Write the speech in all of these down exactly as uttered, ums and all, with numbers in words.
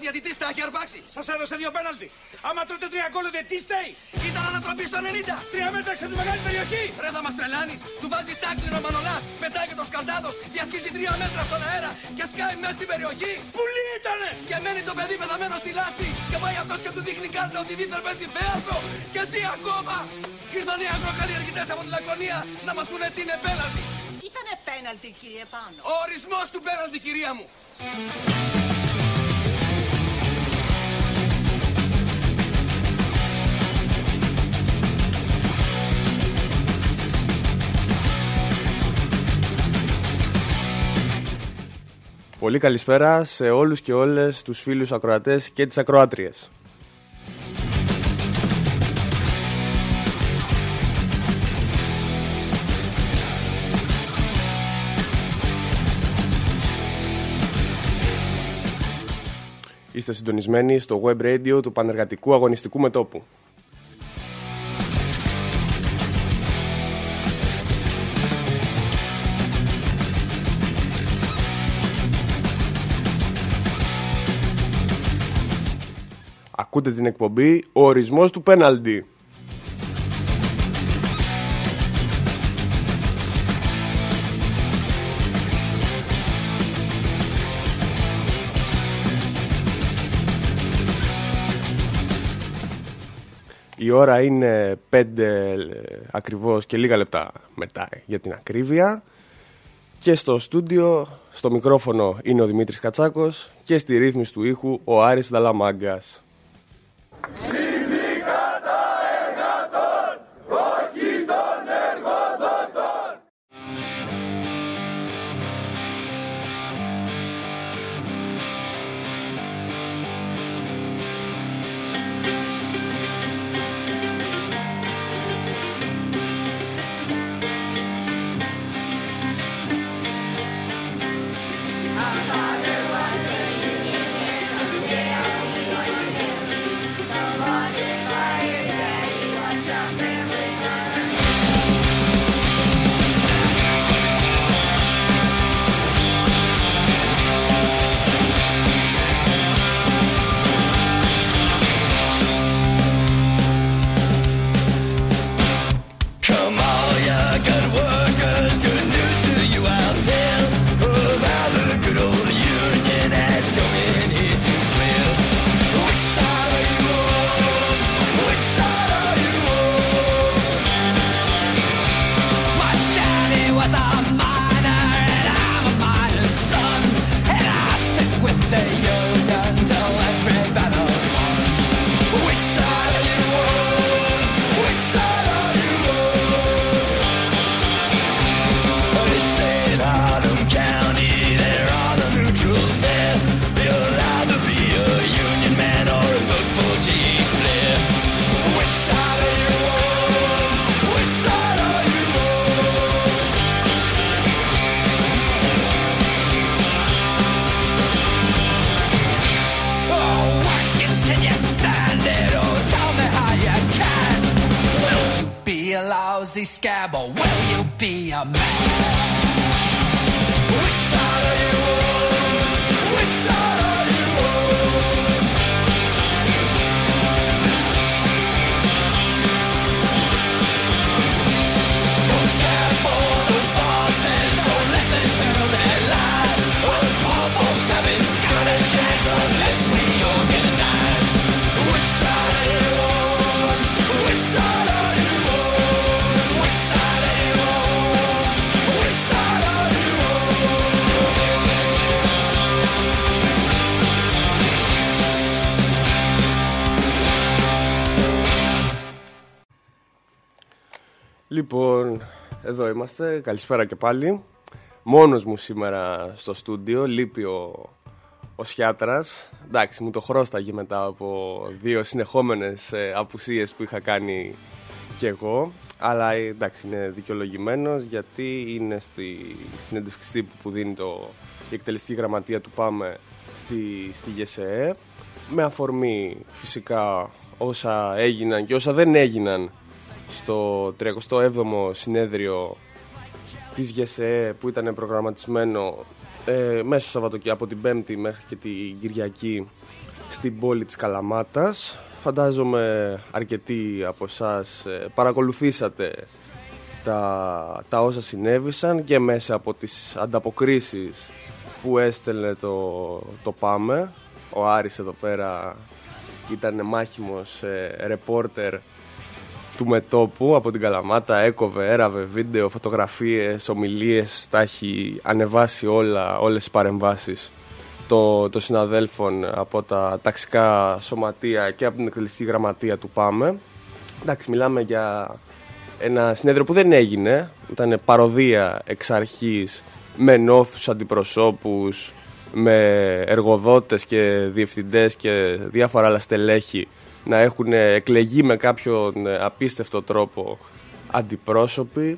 διαιτητής τα έχει αρπάξει. Σας έδωσε δύο πέναλτι. Άμα τρώτε τρία γκολ, ο διαιτητής φταίει. Ήταν ανατροπή στο ενενήντα. Τρία μέτρα έξω από τη μεγάλη περιοχή. Ρε θα μας τρελάνεις. Του βάζει τάκλινο ο Μανολάς. Πετάει και το σκαρτάδος. Διασχίζει τρία μέτρα στον αέρα και σκάει μέσα στην περιοχή. Πουλί ήτανε. Και μένει το παιδί πεθαμένο στη λάσπη. Και πάει αυτός και του δείχνει κάρτα ότι δίθεν παίζει θέατρο. Και ζει ακόμα. Ήρθαν οι αγροκαλλιεργητές από τη Λακωνία να μας πούνε τι είναι πέναλτι. Τι ήτανε πέναλτι, κύριε Πάνο? Ο ορισμός του πέναλτι, κυρία μου. Πολύ καλησπέρα σε όλους και όλες τους φίλους ακροατές και τις ακροάτριες. Είστε συντονισμένοι στο web radio του Πανεργατικού Αγωνιστικού Μετώπου. Ακούτε την εκπομπή «Ο ορισμός του πέναλτι». Η ώρα είναι πέντε ακριβώς και λίγα λεπτά μετά για την ακρίβεια. Και στο στούντιο, στο μικρόφωνο είναι ο Δημήτρης Κατσάκος και στη ρύθμιση του ήχου ο Άρης Δαλαμάγκας. Συνδικάτα εργατών, όχι των εργοδοτών. Scab, or will you be a man? Which side are you on? Which side are you on? Don't scab for the bosses, don't listen to their lies. Those poor folks haven't got a chance unless we organize. Which side are you on? Which side are you on? Λοιπόν, εδώ είμαστε, καλησπέρα και πάλι. Μόνος μου σήμερα στο στούντιο, λείπει ο, ο Σιάτρας. Εντάξει, μου το χρώσταγε μετά από δύο συνεχόμενες ε, απουσίες που είχα κάνει κι εγώ. Αλλά εντάξει, είναι δικαιολογημένος γιατί είναι στη συνέντευξη που δίνει το, η εκτελεστική γραμματεία του ΠΑΜΕ στη, στη ΓΕΣΕΕ. Με αφορμή φυσικά όσα έγιναν και όσα δεν έγιναν στο τριακοστό έβδομο συνέδριο της ΓΕΣΕΕ που ήταν προγραμματισμένο ε, μέσα στο Σαββατοκύριακο, από την Πέμπτη μέχρι και την Κυριακή στην πόλη της Καλαμάτας. Φαντάζομαι αρκετοί από εσάς παρακολουθήσατε τα, τα όσα συνέβησαν και μέσα από τις ανταποκρίσεις που έστελνε το, το ΠΑΜΕ. Ο Άρης εδώ πέρα ήταν μάχημος ε, ρεπόρτερ του μετώπου από την Καλαμάτα, έκοβε, έραβε βίντεο, φωτογραφίες, ομιλίες, τα έχει ανεβάσει όλα, όλες τις παρεμβάσεις των το συναδέλφων από τα ταξικά σωματεία και από την εκτελεστική γραμματεία του ΠΑΜΕ. Εντάξει, μιλάμε για ένα συνέδριο που δεν έγινε, ήταν παροδία εξ αρχής, με νόθους αντιπροσώπους, με εργοδότες και διευθυντές και διάφορα άλλα στελέχη να έχουν εκλεγεί με κάποιον απίστευτο τρόπο αντιπρόσωποι.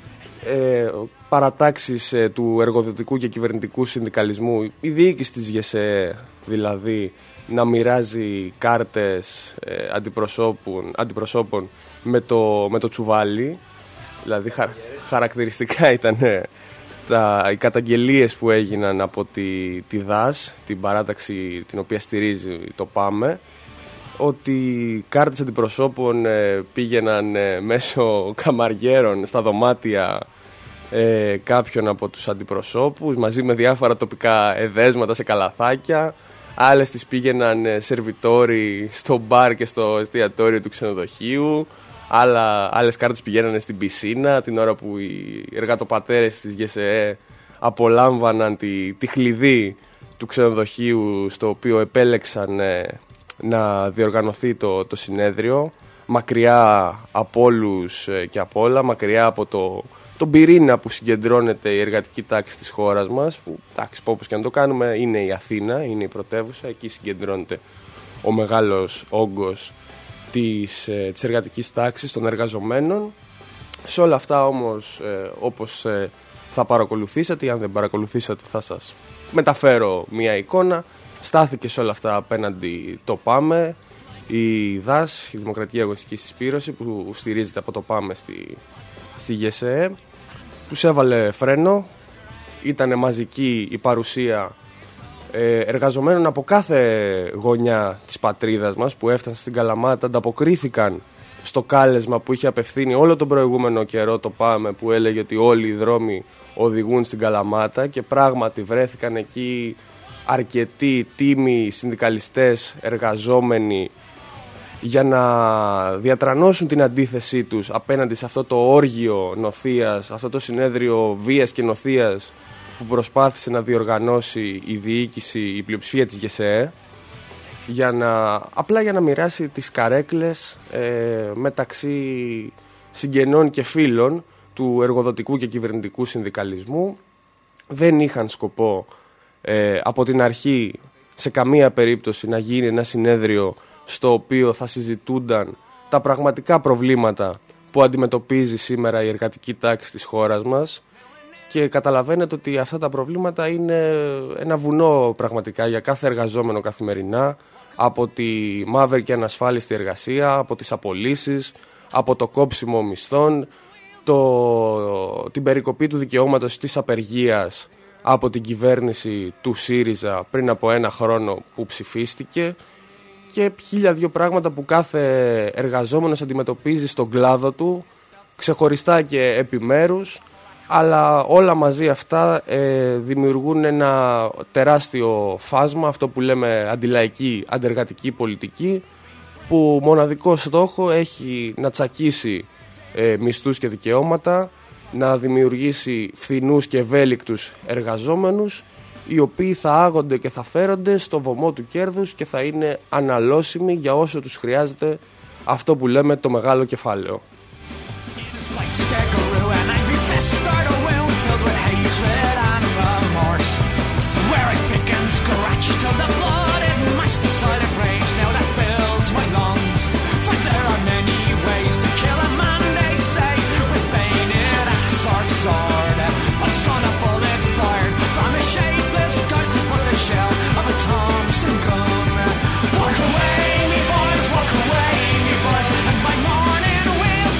Ε, παρατάξεις ε, του εργοδοτικού και κυβερνητικού συνδικαλισμού, η διοίκηση της ΓΕΣΕ δηλαδή, να μοιράζει κάρτες ε, αντιπροσώπων, αντιπροσώπων με το, με το τσουβάλι. Δηλαδή χα, χαρακτηριστικά ήταν ε, τα, οι καταγγελίες που έγιναν από τη, τη ΔΑΣ, την παράταξη την οποία στηρίζει το ΠΑΜΕ, ότι κάρτες αντιπροσώπων ε, πήγαιναν ε, μέσω καμαριέρων στα δωμάτια ε, κάποιων από τους αντιπροσώπους μαζί με διάφορα τοπικά εδέσματα σε καλαθάκια. Άλλες τις πήγαιναν ε, σερβιτόροι στο μπαρ και στο εστιατόριο του ξενοδοχείου. Άλλα, άλλες κάρτες πηγαίνανε στην πισίνα την ώρα που οι εργατοπατέρες της ΓΕΣΕΕ απολάμβαναν τη, τη χλειδί του ξενοδοχείου στο οποίο επέλεξαν ε, να διοργανωθεί το, το συνέδριο, μακριά από όλους και από όλα, μακριά από το, τον πυρήνα που συγκεντρώνεται η εργατική τάξη της χώρας μας, που εντάξει, όπως και να το κάνουμε είναι η Αθήνα, είναι η πρωτεύουσα, εκεί συγκεντρώνεται ο μεγάλος όγκος της, ε, της εργατικής τάξης, των εργαζομένων. Σε όλα αυτά όμως, ε, όπως ε, θα παρακολουθήσατε ή αν δεν παρακολουθήσατε θα σας μεταφέρω μια εικόνα. Στάθηκε σε όλα αυτά απέναντι το ΠΑΜΕ, η ΔΑΣ, η Δημοκρατική Αγωνιστική Συσπήρωση, που στηρίζεται από το ΠΑΜΕ στη, στη ΓΕΣΕΕ. Τους έβαλε φρένο, ήταν μαζική η παρουσία ε, εργαζομένων από κάθε γωνιά της πατρίδας μας που έφτασαν στην Καλαμάτα, ανταποκρίθηκαν στο κάλεσμα που είχε απευθύνει όλο τον προηγούμενο καιρό το ΠΑΜΕ, που έλεγε ότι όλοι οι δρόμοι οδηγούν στην Καλαμάτα, και πράγματι βρέθηκαν εκεί αρκετοί τίμοι συνδικαλιστές εργαζόμενοι για να διατρανώσουν την αντίθεσή τους απέναντι σε αυτό το όργιο νοθείας, αυτό το συνέδριο βίας και νοθείας που προσπάθησε να διοργανώσει η διοίκηση, η πλειοψηφία της ΓΕΣΕΕ, για να, απλά για να μοιράσει τις καρέκλες ε, μεταξύ συγγενών και φίλων του εργοδοτικού και κυβερνητικού συνδικαλισμού. Δεν είχαν σκοπό Ε, από την αρχή σε καμία περίπτωση να γίνει ένα συνέδριο στο οποίο θα συζητούνταν τα πραγματικά προβλήματα που αντιμετωπίζει σήμερα η εργατική τάξη της χώρας μας, και καταλαβαίνετε ότι αυτά τα προβλήματα είναι ένα βουνό πραγματικά για κάθε εργαζόμενο καθημερινά, από τη μαύρη και ανασφάλιστη εργασία, από τις απολύσεις, από το κόψιμο μισθών, το, την περικοπή του δικαιώματος της απεργίας από την κυβέρνηση του ΣΥΡΙΖΑ πριν από ένα χρόνο που ψηφίστηκε, και χίλια δυο πράγματα που κάθε εργαζόμενος αντιμετωπίζει στον κλάδο του, ξεχωριστά και επιμέρους, αλλά όλα μαζί αυτά ε, δημιουργούν ένα τεράστιο φάσμα, αυτό που λέμε αντιλαϊκή, αντεργατική πολιτική, που μοναδικό στόχο έχει να τσακίσει ε, μισθούς και δικαιώματα, να δημιουργήσει φθηνούς και ευέλικτους εργαζόμενους, οι οποίοι θα άγονται και θα φέρονται στο βωμό του κέρδους και θα είναι αναλώσιμοι για όσο τους χρειάζεται αυτό που λέμε το μεγάλο κεφάλαιο. Walk away, me boys, walk away, me boys, and by morning we'll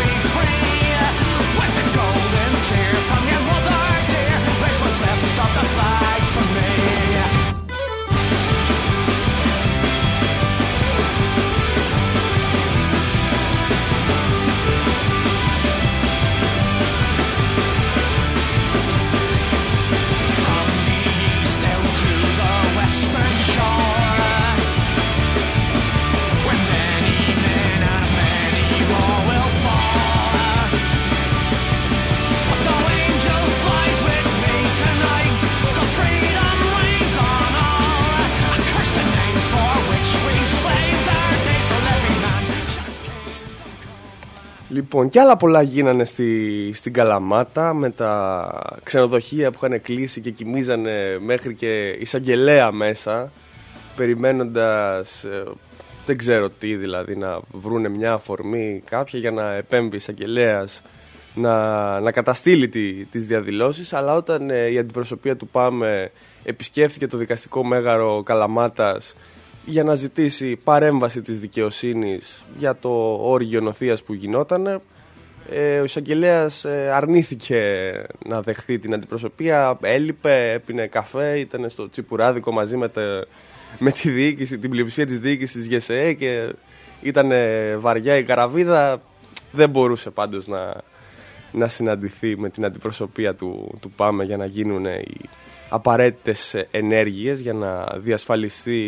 Λοιπόν, και άλλα πολλά γίνανε στη, στην Καλαμάτα με τα ξενοδοχεία που είχαν κλείσει και κοιμίζανε μέχρι και εισαγγελέα μέσα, περιμένοντας, ε, δεν ξέρω τι δηλαδή, να βρούνε μια αφορμή κάποια για να επέμβει εισαγγελέας να, να καταστήλει τη, τις διαδηλώσεις. Αλλά όταν ε, η αντιπροσωπεία του ΠΑΜΕ επισκέφθηκε το δικαστικό μέγαρο Καλαμάτας για να ζητήσει παρέμβαση της δικαιοσύνης για το όργιο νοθείας που γινόταν, ε, ο εισαγγελέας ε, αρνήθηκε να δεχθεί την αντιπροσωπεία, έλειπε, έπινε καφέ, ήταν στο τσιπουράδικο μαζί με, τε, με τη διοίκηση, την πλειοψηφία της διοίκησης της ΓΕΣΕΕ και ήταν βαριά η καραβίδα. Δεν μπορούσε πάντως να, να συναντηθεί με την αντιπροσωπεία του, του ΠΑΜΕ για να γίνουν οι απαραίτητες ενέργειες για να διασφαλιστεί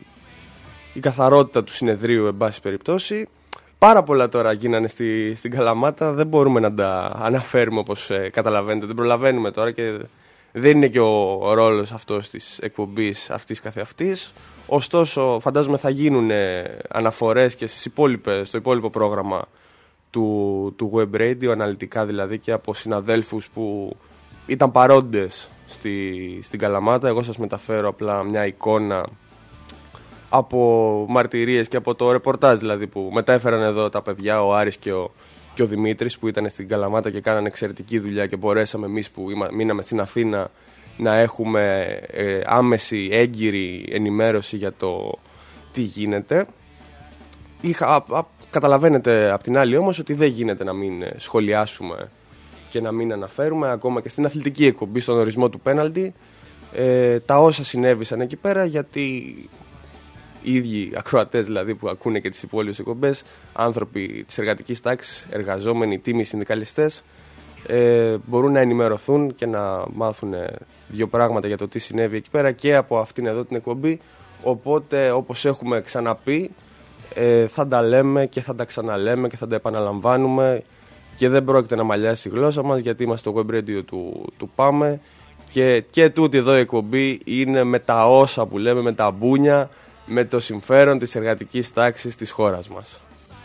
η καθαρότητα του συνεδρίου, εν πάση περιπτώσει. Πάρα πολλά τώρα γίνανε στη, στην Καλαμάτα, δεν μπορούμε να τα αναφέρουμε όπως ε, καταλαβαίνετε, δεν προλαβαίνουμε τώρα και δεν είναι και ο, ο ρόλος αυτός της εκπομπής αυτής καθεαυτής. Ωστόσο φαντάζομαι θα γίνουν ε, αναφορές και στις υπόλοιπες, στο υπόλοιπο πρόγραμμα του, του Web Radio, αναλυτικά δηλαδή, και από συναδέλφους που ήταν παρόντες στη, στην Καλαμάτα. Εγώ σας μεταφέρω απλά μια εικόνα από μαρτυρίες και από το ρεπορτάζ δηλαδή που μετέφεραν εδώ τα παιδιά, ο Άρης και ο, και ο Δημήτρης, που ήταν στην Καλαμάτα και κάνανε εξαιρετική δουλειά και μπορέσαμε εμείς που είμα, μείναμε στην Αθήνα να έχουμε ε, άμεση, έγκυρη ενημέρωση για το τι γίνεται. Είχα, α, α, καταλαβαίνετε απ' την άλλη όμως ότι δεν γίνεται να μην σχολιάσουμε και να μην αναφέρουμε ακόμα και στην αθλητική εκπομπή, στον ορισμό του πέναλτι, ε, τα όσα συνέβησαν εκεί πέρα, γιατί οι ίδιοι ακροατές δηλαδή που ακούνε και τις υπόλοιπες εκπομπές, άνθρωποι της εργατικής τάξης, εργαζόμενοι, τίμοι συνδικαλιστές, ε, μπορούν να ενημερωθούν και να μάθουν δύο πράγματα για το τι συνέβη εκεί πέρα και από αυτήν εδώ την εκπομπή. Οπότε, όπως έχουμε ξαναπεί, ε, θα τα λέμε και θα τα ξαναλέμε και θα τα επαναλαμβάνουμε και δεν πρόκειται να μαλλιάσει η γλώσσα μας, γιατί είμαστε στο web radio του, του ΠΑΜΕ και, και τούτη εδώ η εκπομπή είναι με τα όσα που λέμε, με τα μπούνια, με το συμφέρον της εργατικής τάξης της χώρας μας.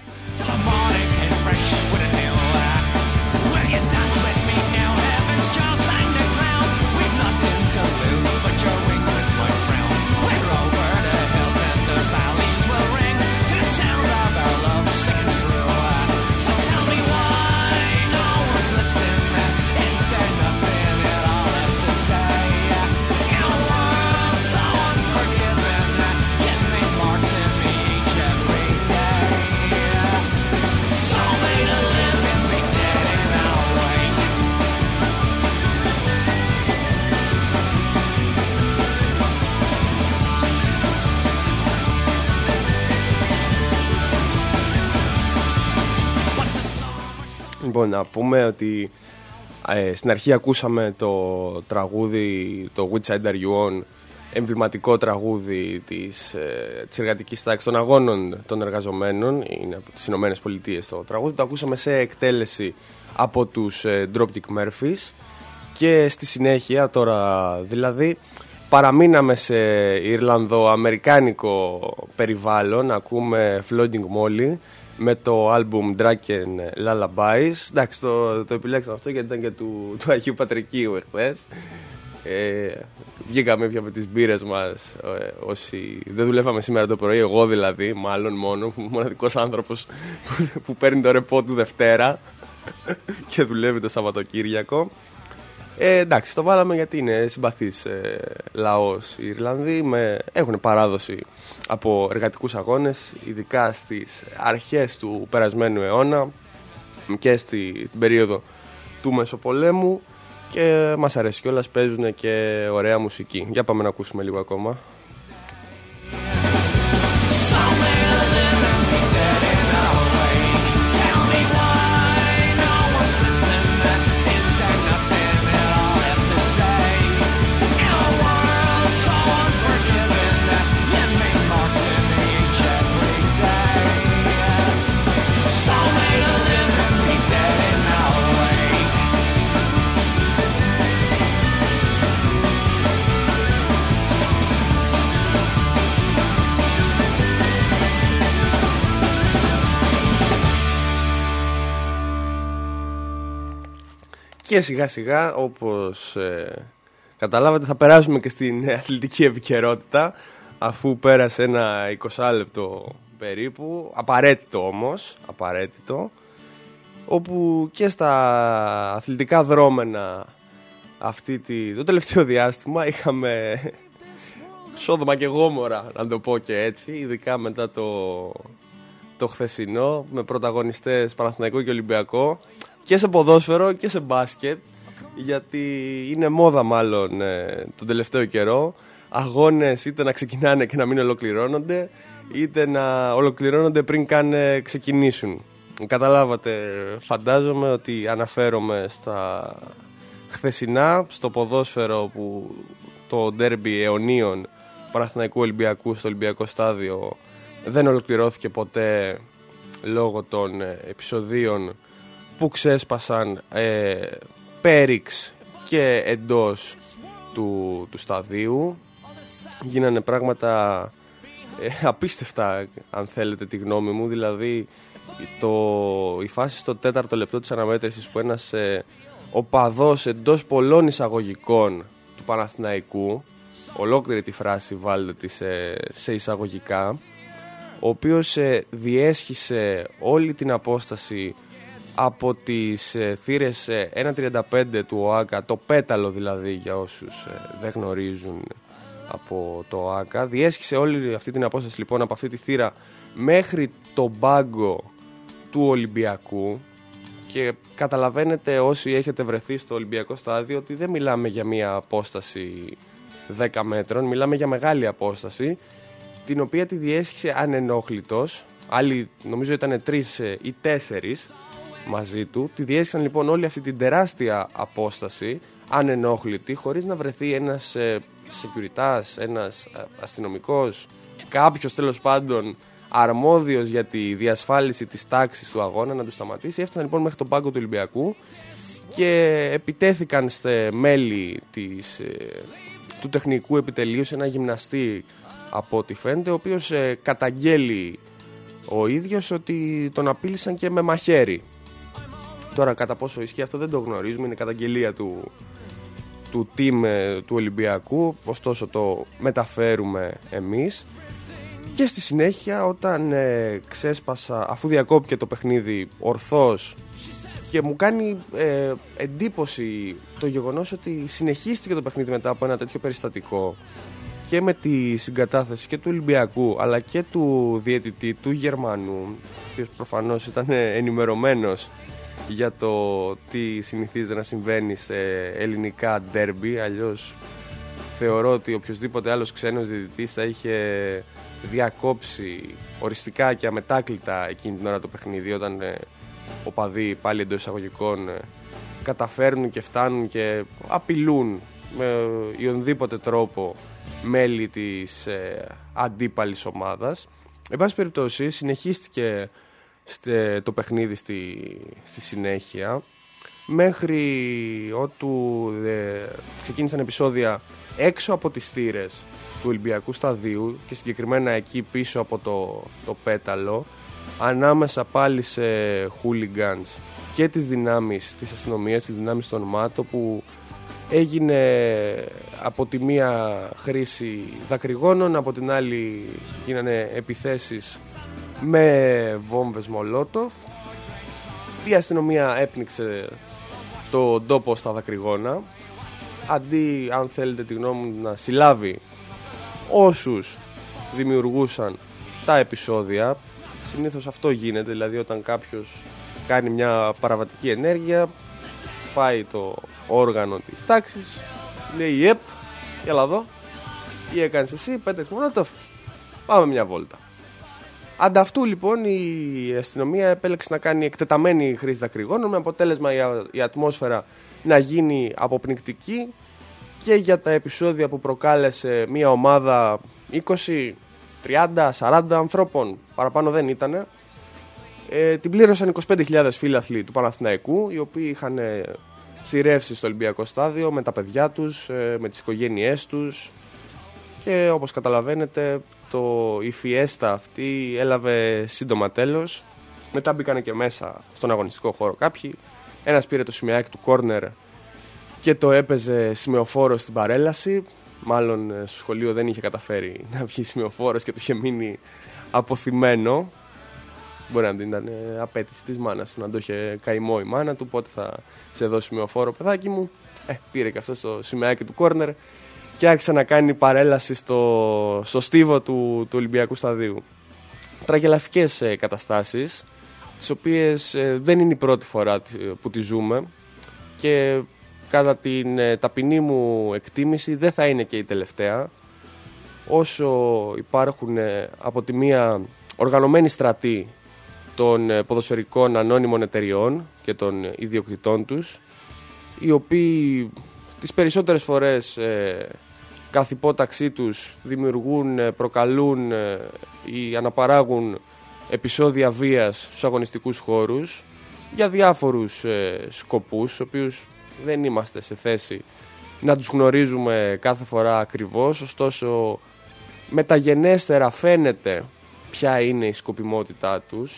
Λοιπόν, να πούμε ότι ε, στην αρχή ακούσαμε το τραγούδι, το Which Side Are You On, εμβληματικό τραγούδι της, ε, της εργατικής τάξης των αγώνων των εργαζομένων, είναι από τις Ηνωμένες Πολιτείες το τραγούδι. Το ακούσαμε σε εκτέλεση από τους ε, Dropkick Murphys και στη συνέχεια, τώρα δηλαδή, παραμείναμε σε Ιρλανδο-αμερικάνικο περιβάλλον. Ακούμε Floating Molly με το άλμπουμ Draken Lullabies. Εντάξει, το, το επιλέξαμε αυτό γιατί ήταν και του, του Αγίου Πατρικίου εχθές. Ε, βγήκαμε πια με τις μπύρες μας, ε, όσοι δεν δουλεύαμε σήμερα το πρωί, εγώ δηλαδή, μάλλον μόνο, μοναδικός άνθρωπος που, που παίρνει το ρεπό του Δευτέρα και δουλεύει το Σαββατοκύριακο. Ε, εντάξει, το βάλαμε γιατί είναι συμπαθής ε, λαός οι Ιρλανδοί, με, έχουν παράδοση από εργατικούς αγώνες, ειδικά στις αρχές του περασμένου αιώνα και στη, στην περίοδο του Μεσοπολέμου, και μας αρέσει κιόλας, παίζουν και ωραία μουσική. Για πάμε να ακούσουμε λίγο ακόμα. Και σιγά σιγά, όπως ε, καταλάβατε, θα περάσουμε και στην αθλητική επικαιρότητα, αφού πέρασε ένα εικοσάλεπτο περίπου, απαραίτητο όμως, απαραίτητο, όπου και στα αθλητικά δρόμενα αυτή τη, το τελευταίο διάστημα είχαμε Σόδομα και Γόμορα, να το πω και έτσι, ειδικά μετά το, το χθεσινό, με πρωταγωνιστές Παναθηναϊκό και Ολυμπιακό, και σε ποδόσφαιρο και σε μπάσκετ, γιατί είναι μόδα μάλλον ε, τον τελευταίο καιρό αγώνες είτε να ξεκινάνε και να μην ολοκληρώνονται, είτε να ολοκληρώνονται πριν καν ε, ξεκινήσουν. Καταλάβατε, φαντάζομαι, ότι αναφέρομαι στα χθεσινά, στο ποδόσφαιρο, που το ντέρμπι αιωνίων Παναθηναϊκού Ολυμπιακού στο Ολυμπιακό Στάδιο δεν ολοκληρώθηκε ποτέ λόγω των ε, επεισοδίων που ξέσπασαν ε, πέριξ και εντός του, του σταδίου. Γίνανε πράγματα ε, απίστευτα, αν θέλετε τη γνώμη μου. Δηλαδή το, η φάση στο τέταρτο λεπτό της αναμέτρησης, που ένας ε, οπαδός εντός πολλών εισαγωγικών του Παναθηναϊκού, ολόκληρη τη φράση βάλτε τη σε, σε εισαγωγικά, ο οποίος ε, διέσχισε όλη την απόσταση από τις ε, θύρες ε, ένα τριάντα πέντε του ΟΑΚΑ, το πέταλο δηλαδή για όσους ε, δεν γνωρίζουν από το ΟΑΚΑ, διέσχισε όλη αυτή την απόσταση λοιπόν από αυτή τη θύρα μέχρι το μπάγκο του Ολυμπιακού. Και καταλαβαίνετε όσοι έχετε βρεθεί στο Ολυμπιακό Στάδιο ότι δεν μιλάμε για μια απόσταση δέκα μέτρων, μιλάμε για μεγάλη απόσταση, την οποία τη διέσχισε ανενόχλητος. Άλλοι νομίζω ήταν τρεις ή τέσσερις μαζί του. Τη διέσχισαν λοιπόν όλη αυτή την τεράστια απόσταση ανενόχλητη, χωρίς να βρεθεί ένας ε, σεκιουριτάς, ένας αστυνομικός, κάποιος τέλος πάντων αρμόδιος για τη διασφάλιση της τάξης του αγώνα να του σταματήσει. Έφταναν λοιπόν μέχρι τον πάγκο του Ολυμπιακού και επιτέθηκαν σε μέλη της, ε, του τεχνικού επιτελείου, σε ένα γυμναστή από ό,τι φαίνεται, ο οποίος ε, καταγγέλει ο ίδιος ότι τον απείλησαν και με μαχαίρι. Τώρα κατά πόσο ισχύει αυτό δεν το γνωρίζουμε, είναι καταγγελία του, του team ε, του Ολυμπιακού, ωστόσο το μεταφέρουμε εμείς. Και στη συνέχεια, όταν ε, ξέσπασα, αφού διακόπηκε το παιχνίδι ορθώς, και μου κάνει ε, εντύπωση το γεγονός ότι συνεχίστηκε το παιχνίδι μετά από ένα τέτοιο περιστατικό, και με τη συγκατάθεση και του Ολυμπιακού αλλά και του διαιτητή, του Γερμανού, ο οποίος προφανώς ήταν ενημερωμένος για το τι συνηθίζεται να συμβαίνει σε ελληνικά ντέρμπι. Αλλιώς θεωρώ ότι οποιοσδήποτε άλλος ξένος διαιτητής θα είχε διακόψει οριστικά και αμετάκλητα εκείνη την ώρα το παιχνίδι, όταν ε, οπαδοί πάλι εντός εισαγωγικών ε, καταφέρνουν και φτάνουν και απειλούν με οποιονδήποτε τρόπο μέλη της ε, αντίπαλης ομάδας. Εν πάση περιπτώσει, συνεχίστηκε στε, το παιχνίδι στη, στη συνέχεια, μέχρι ότου ε, ξεκίνησαν επεισόδια έξω από τις θύρες του Ολυμπιακού Σταδίου, και συγκεκριμένα εκεί πίσω από το, το πέταλο, ανάμεσα πάλι σε hooligans και τις δυνάμεις της αστυνομίας, τις δυνάμεις των ΜΑΤΟ, που έγινε από τη μία χρήση δακρυγόνων, από την άλλη γίνανε επιθέσεις με βόμβες Μολότοφ. Η αστυνομία έπνιξε τον τόπο στα δακρυγόνα, αντί, αν θέλετε τη γνώμη μου, να συλλάβει όσους δημιουργούσαν τα επεισόδια. Συνήθως αυτό γίνεται, δηλαδή όταν κάποιος κάνει μια παραβατική ενέργεια, πάει το όργανο της τάξης, λέει «Επ, έλα εδώ, τι έκανες εσύ, πέταξε Μολότοφ, πάμε μια βόλτα». Ανταυτού λοιπόν η αστυνομία επέλεξε να κάνει εκτεταμένη χρήση δακρυγόνων, με αποτέλεσμα η ατμόσφαιρα να γίνει αποπνικτική, και για τα επεισόδια που προκάλεσε μια ομάδα είκοσι, τριάντα, σαράντα ανθρώπων, παραπάνω δεν ήτανε, ε, την πλήρωσαν είκοσι πέντε χιλιάδες φίλαθλοι του Παναθηναϊκού, οι οποίοι είχαν ε, σειρεύσει στο Ολυμπιακό Στάδιο με τα παιδιά τους, ε, με τις οικογένειές τους, και όπως καταλαβαίνετε το, η φιέστα αυτή έλαβε σύντομα τέλος. Μετά μπήκανε και μέσα στον αγωνιστικό χώρο κάποιοι. Ένας πήρε το σημειάκι του κόρνερ και το έπαιζε σημεοφόρο στην παρέλαση. Μάλλον στο σχολείο δεν είχε καταφέρει να βγει σημεοφόρος και του είχε μείνει αποθυμένο. Μπορεί να ήταν απέτηση της μάνας του, να το είχε καημό η μάνα του. Πότε θα σε δώσει σημεοφόρο, παιδάκι μου? Ε, πήρε και αυτό στο σημαίακι του κόρνερ και άρχισε να κάνει παρέλαση στο, στο στίβο του, του Ολυμπιακού Σταδίου. Τραγελαφικές ε, καταστάσεις, τις οποίες ε, δεν είναι η πρώτη φορά που τη ζούμε και κατά την ε, ταπεινή μου εκτίμηση δεν θα είναι και η τελευταία. Όσο υπάρχουν ε, από τη μία οργανωμένοι στρατοί των ε, ποδοσφαιρικών ανώνυμων εταιριών και των ε, ιδιοκτητών τους, οι οποίοι τις περισσότερες φορές ε, καθ' υπόταξή τους δημιουργούν, ε, προκαλούν ε, ή αναπαράγουν επεισόδια βίας στους αγωνιστικούς χώρους για διάφορους ε, σκοπούς, τους οποίους δεν είμαστε σε θέση να τους γνωρίζουμε κάθε φορά ακριβώς, ωστόσο μεταγενέστερα φαίνεται ποια είναι η σκοπιμότητά τους.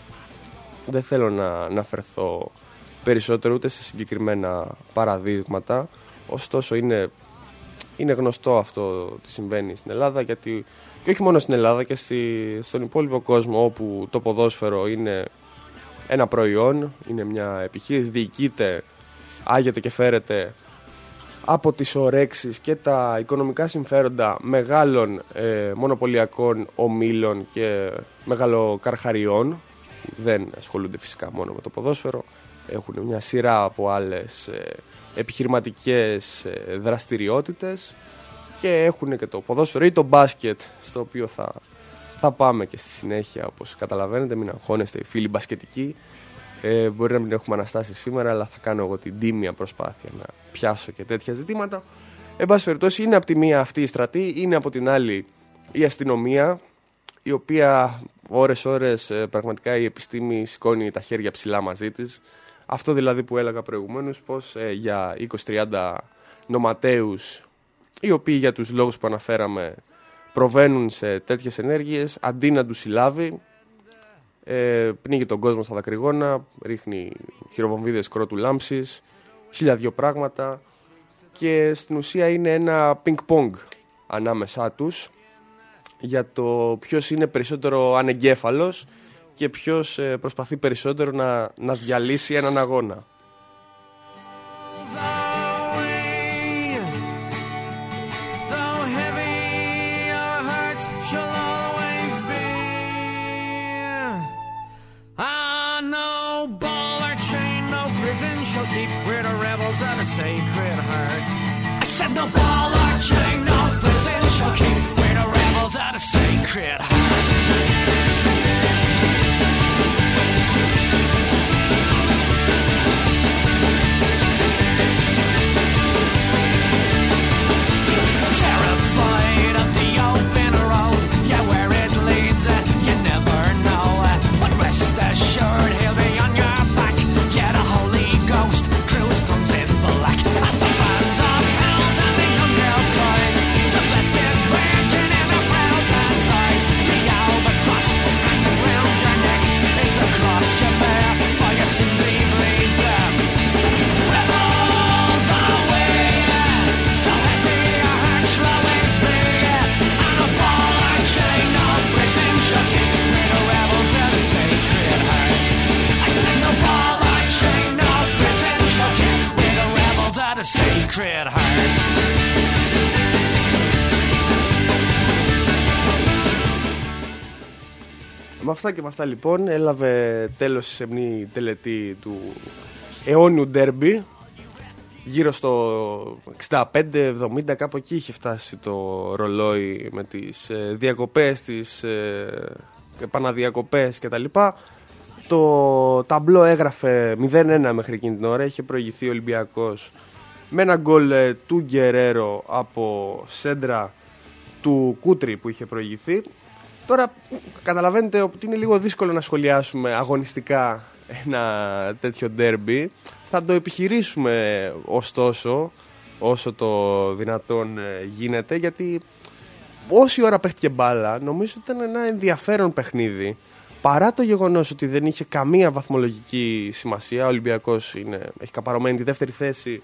Δεν θέλω να αναφερθώ περισσότερο ούτε σε συγκεκριμένα παραδείγματα, ωστόσο είναι, είναι γνωστό αυτό τι συμβαίνει στην Ελλάδα, γιατί και όχι μόνο στην Ελλάδα και στη, στον υπόλοιπο κόσμο, όπου το ποδόσφαιρο είναι ένα προϊόν, είναι μια επιχείρηση, διοικείται, άγεται και φέρεται από τις ορέξεις και τα οικονομικά συμφέροντα μεγάλων ε, μονοπωλιακών ομίλων και μεγαλοκαρχαριών. Δεν ασχολούνται φυσικά μόνο με το ποδόσφαιρο, έχουν μια σειρά από άλλες ε, επιχειρηματικές ε, δραστηριότητες και έχουν και το ποδόσφαιρο ή το μπάσκετ, στο οποίο θα, θα πάμε και στη συνέχεια, όπως καταλαβαίνετε. Μην αγχώνεστε οι φίλοι μπασκετικοί. Ε, μπορεί να μην έχουμε αναστάσει σήμερα, αλλά θα κάνω εγώ την τίμια προσπάθεια να πιάσω και τέτοια ζητήματα. Εν πάση περιπτώσει, είναι από τη μία αυτή η στρατή, είναι από την άλλη η αστυνομία, η οποία ώρες-ώρες ε, πραγματικά η επιστήμη σηκώνει τα χέρια ψηλά μαζί της. Αυτό δηλαδή που έλεγα προηγουμένως, πως ε, για είκοσι τριάντα νοματέους, οι οποίοι για τους λόγους που αναφέραμε προβαίνουν σε τέτοιες ενέργειες, αντί να τους συλλάβει, Ε, πνίγει τον κόσμο στα δακρυγόνα, ρίχνει χειροβομβίδες κρότου λάμψης, χίλια δυο πράγματα, και στην ουσία είναι ένα πινκ-πονγκ ανάμεσά τους για το ποιος είναι περισσότερο ανεγκέφαλος και ποιος ε, προσπαθεί περισσότερο να, να διαλύσει έναν αγώνα. Sacred heart. I said no ball or chain, no prison shall keep where the rebels at a sacred heart. Terrified of the open road, yeah, where it leads, uh, you never know. Uh, but rest assured, he'll be on your back. Yeah, the Holy Ghost cruise thumbs in black as the band of hells and the young girl cries. The blessed Virgin in a proud banzai. The albatross hanging round your neck is the cross you bear for your sins he bleeds. Uh, rebels away, uh, don't let the heart slow its beat. Uh, and a ball or chain, no prison shall keep me the rebels at a sacred heart. I said no ball or chain, no prison shall keep me the rebels at a sacred heart. Με αυτά και με αυτά λοιπόν έλαβε τέλος η σεμνή τελετή του αιώνιου ντέρμπι. Γύρω στο εξήντα πέντε εβδομήντα, κάπου εκεί είχε φτάσει το ρολόι με τις ε, διακοπές, τις ε, επαναδιακοπές κτλ. Το ταμπλό έγραφε μηδέν ένα μέχρι εκείνη την ώρα. Είχε προηγηθεί ο Ολυμπιακός με ένα γκολ ε, του Γκερέρο από σέντρα του Κούτρι που είχε προηγηθεί. Τώρα καταλαβαίνετε ότι είναι λίγο δύσκολο να σχολιάσουμε αγωνιστικά ένα τέτοιο ντέρμπι. Θα το επιχειρήσουμε ωστόσο όσο το δυνατόν γίνεται, γιατί όση ώρα παίχτηκε μπάλα νομίζω ότι ήταν ένα ενδιαφέρον παιχνίδι, παρά το γεγονός ότι δεν είχε καμία βαθμολογική σημασία. Ο Ολυμπιακός είναι, έχει καπαρωμένη τη δεύτερη θέση,